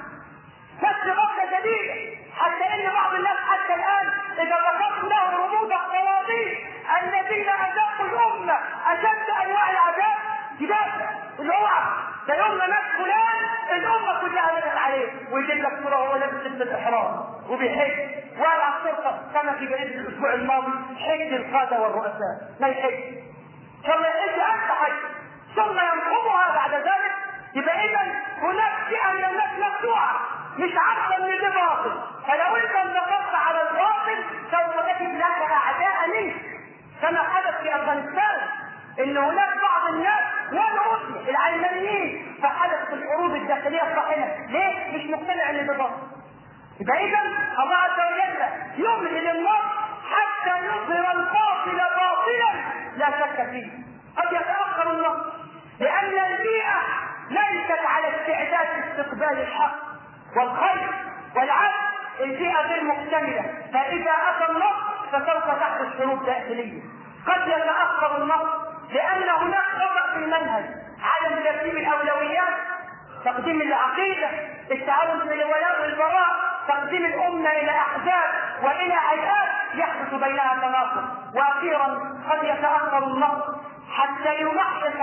بس غفله شديده، حتى ان بعض الناس حتى الان اذا ذكرت لهم رموز الصواريخ الذين اذاقوا الامه اشد انواع العذاب جبال الاوعى، ده يوم مات فلان الامه كلها نزلت عليه، ويجيب لك صوره وهو لابس لبس الاحرام وبيحج، وقال على الشرطه كما في جريده الاسبوع الماضي حج القاده والرؤساء، ما يحج ان شاء الله يحج انت حج ثم ينقضها بعد ذلك. يبقى اذا هناك فئه من الناس مفتوحه مش عارفه ان ده باطل، فلو انت انتقدت على الباطل سوف تجد لك اعداء منك، كما حدث في افغانستان ان هناك بعض الناس والروس العلمانيين فحدث في الحروب الداخليه الطاحنه، ليه؟ مش مقتنع ان ده باطل. يبقى اذا الله عز وجل يمهل النص حتى يظهر الباطل باطلا لا شك فيه. قد يتاخر النص لان البيئه ليست على استعداد استقبال الحق والخير والعدل، البيئه غير مكتمله، فاذا اتى النص فسوف تحدث حروب داخليه. قد يتاخر النص لان هناك خطا في المنهج، عدم ترتيب الاولويات، تقديم العقيده، التعاون في الولاء والبراء، تقديم الامه الى احزاب والى هيئات يحدث بينها تناقض. واخيرا قد يتاخر النص حتى يمحص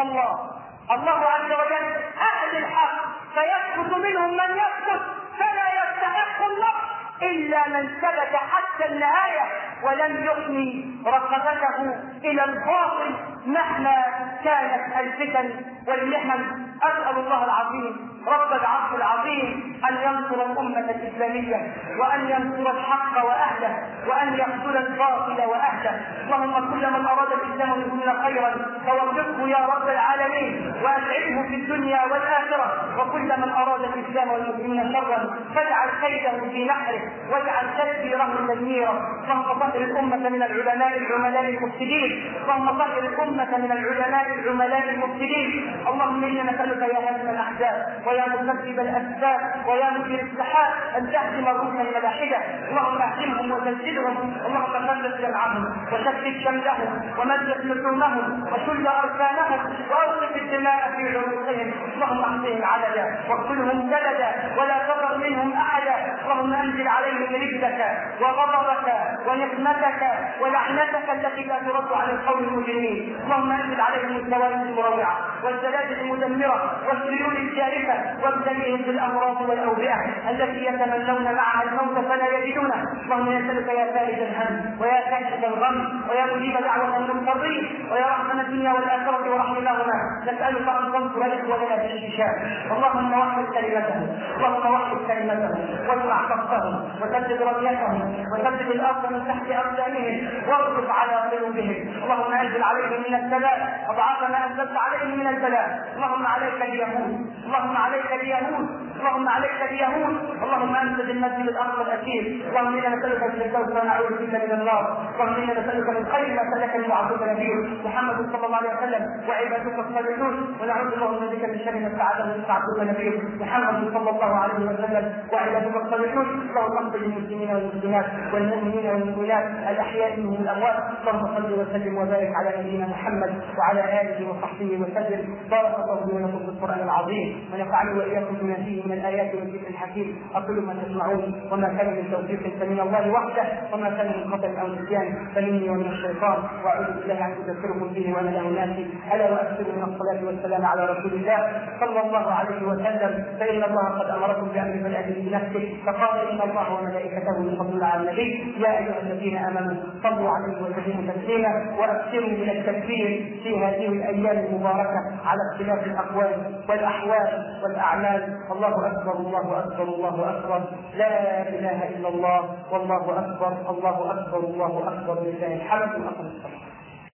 الله عز وجل اهل الحق، فيسكت منهم من يسكت، فلا يستحق النصر الا من ثبت حتى النهايه ولم يحمي رقبته الى الباطل مهما كانت الفتن والمحن. اسال الله العظيم رب العرش العظيم ان ينصر الامه الاسلاميه، وان ينصر الحق واهله، وان يخذل الباطل واهله. اللهم كل من اراد الاسلام منكم خيرا فوفقه يا رب العالمين واسعده في الدنيا والاخره، وكل من اراد الاسلام والمسلمين شرا فاجعل كيده في نحره واجعل تدبيره تدميرا. اللهم طهر الامه من العلماء العملاء المفسدين، اللهم طهر الامه من العلماء العملاء المفسدين. اللهم انا نسالك يا هادم الاحزاب ويا مسبب الاسباب ويا مدير السحاب ان تهدم الروح الملاحده، اللهم اهزمهم وزلزلهم، اللهم فرق جمعهم وشتت شملهم ومزق لحومهم وشل اركانهم واوقف الدماء في عروقهم، اللهم احصهم عددا واقتلهم جلدا ولا تذر منهم احدا. اللهم انزل عليهم رجلك وغضبك ونقمتك ولعنتك التي لا ترد عن القوم المجرمين. اللهم انزل عليهم الكوارث المروعه والزلازل المدمره والسيول الجارفه وابتليهم بالامراض والاوبئه التي يتمنون معها الموت فلا يجدونه. اللهم نسالك يا فارج الهم ويا كاشف الغم ويا مجيب دعوه المضطرين ويا رحمن الدنيا والاخره ورحمهما، نسالك ان تنصر اخوتنا في الشام. اللهم وحد كلمتهم، اللهم وحد كلمتهم واجمع صفهم وسدد رميتهم وسدد الارض من تحت اقدامهم واغضب على قلوبهم. اللهم انزل عليهم من السماء اضعاف ما انزلت عليهم من البلاء. اللهم عليك اليهود، اللهم عليك اليهود، اللهم عليك اليهود، اللهم انزل المسجد الاقصى الاسير. اللهم انا نسالك الفردوس ونعوذ بك من النار. اللهم انا نسالك من خير ما سلك المعبود نبيه محمد صلى الله عليه وسلم وعبادك الصالحون، ونعوذ اللهم بك من شر ما استعاذ عبدك نبيه محمد صلى الله عليه وسلم وعبادك الصالحون. اللهم اغفر للمسلمين والمسلمات والمؤمنين والمؤمنات الاحياء منهم الاموات. اللهم صل وسلم وبارك على نبينا محمد وعلى اله وصحبه وسلم. بارك الله لي ولكم في القران العظيم ونفعني واياكم بما فيه من الايات والذكر الحكيم. اقول ما تسمعون وما كان من توفيق فمن الله وحده وما كان من خطا او نسيان فمني ومن الشيطان، واعوذ بالله ان اذكركم به وانا له ناسي. الا واكثر من الصلاه والسلام على رسول الله صلى الله عليه وسلم، فان الله قد امركم بامر فليأتي بنفسه فقال ان الله وملائكته يصلون على النبي يا ايها الذين امنوا صلوا عليه وسلموا تسليما. واكثروا من التكبير في هذه الايام المباركه على اختلاف الاقوال والاحوال والاعمال. الله اكبر الله اكبر الله اكبر، لا اله الا الله والله اكبر الله اكبر الله اكبر، لله الحمد. واقم الصلاه.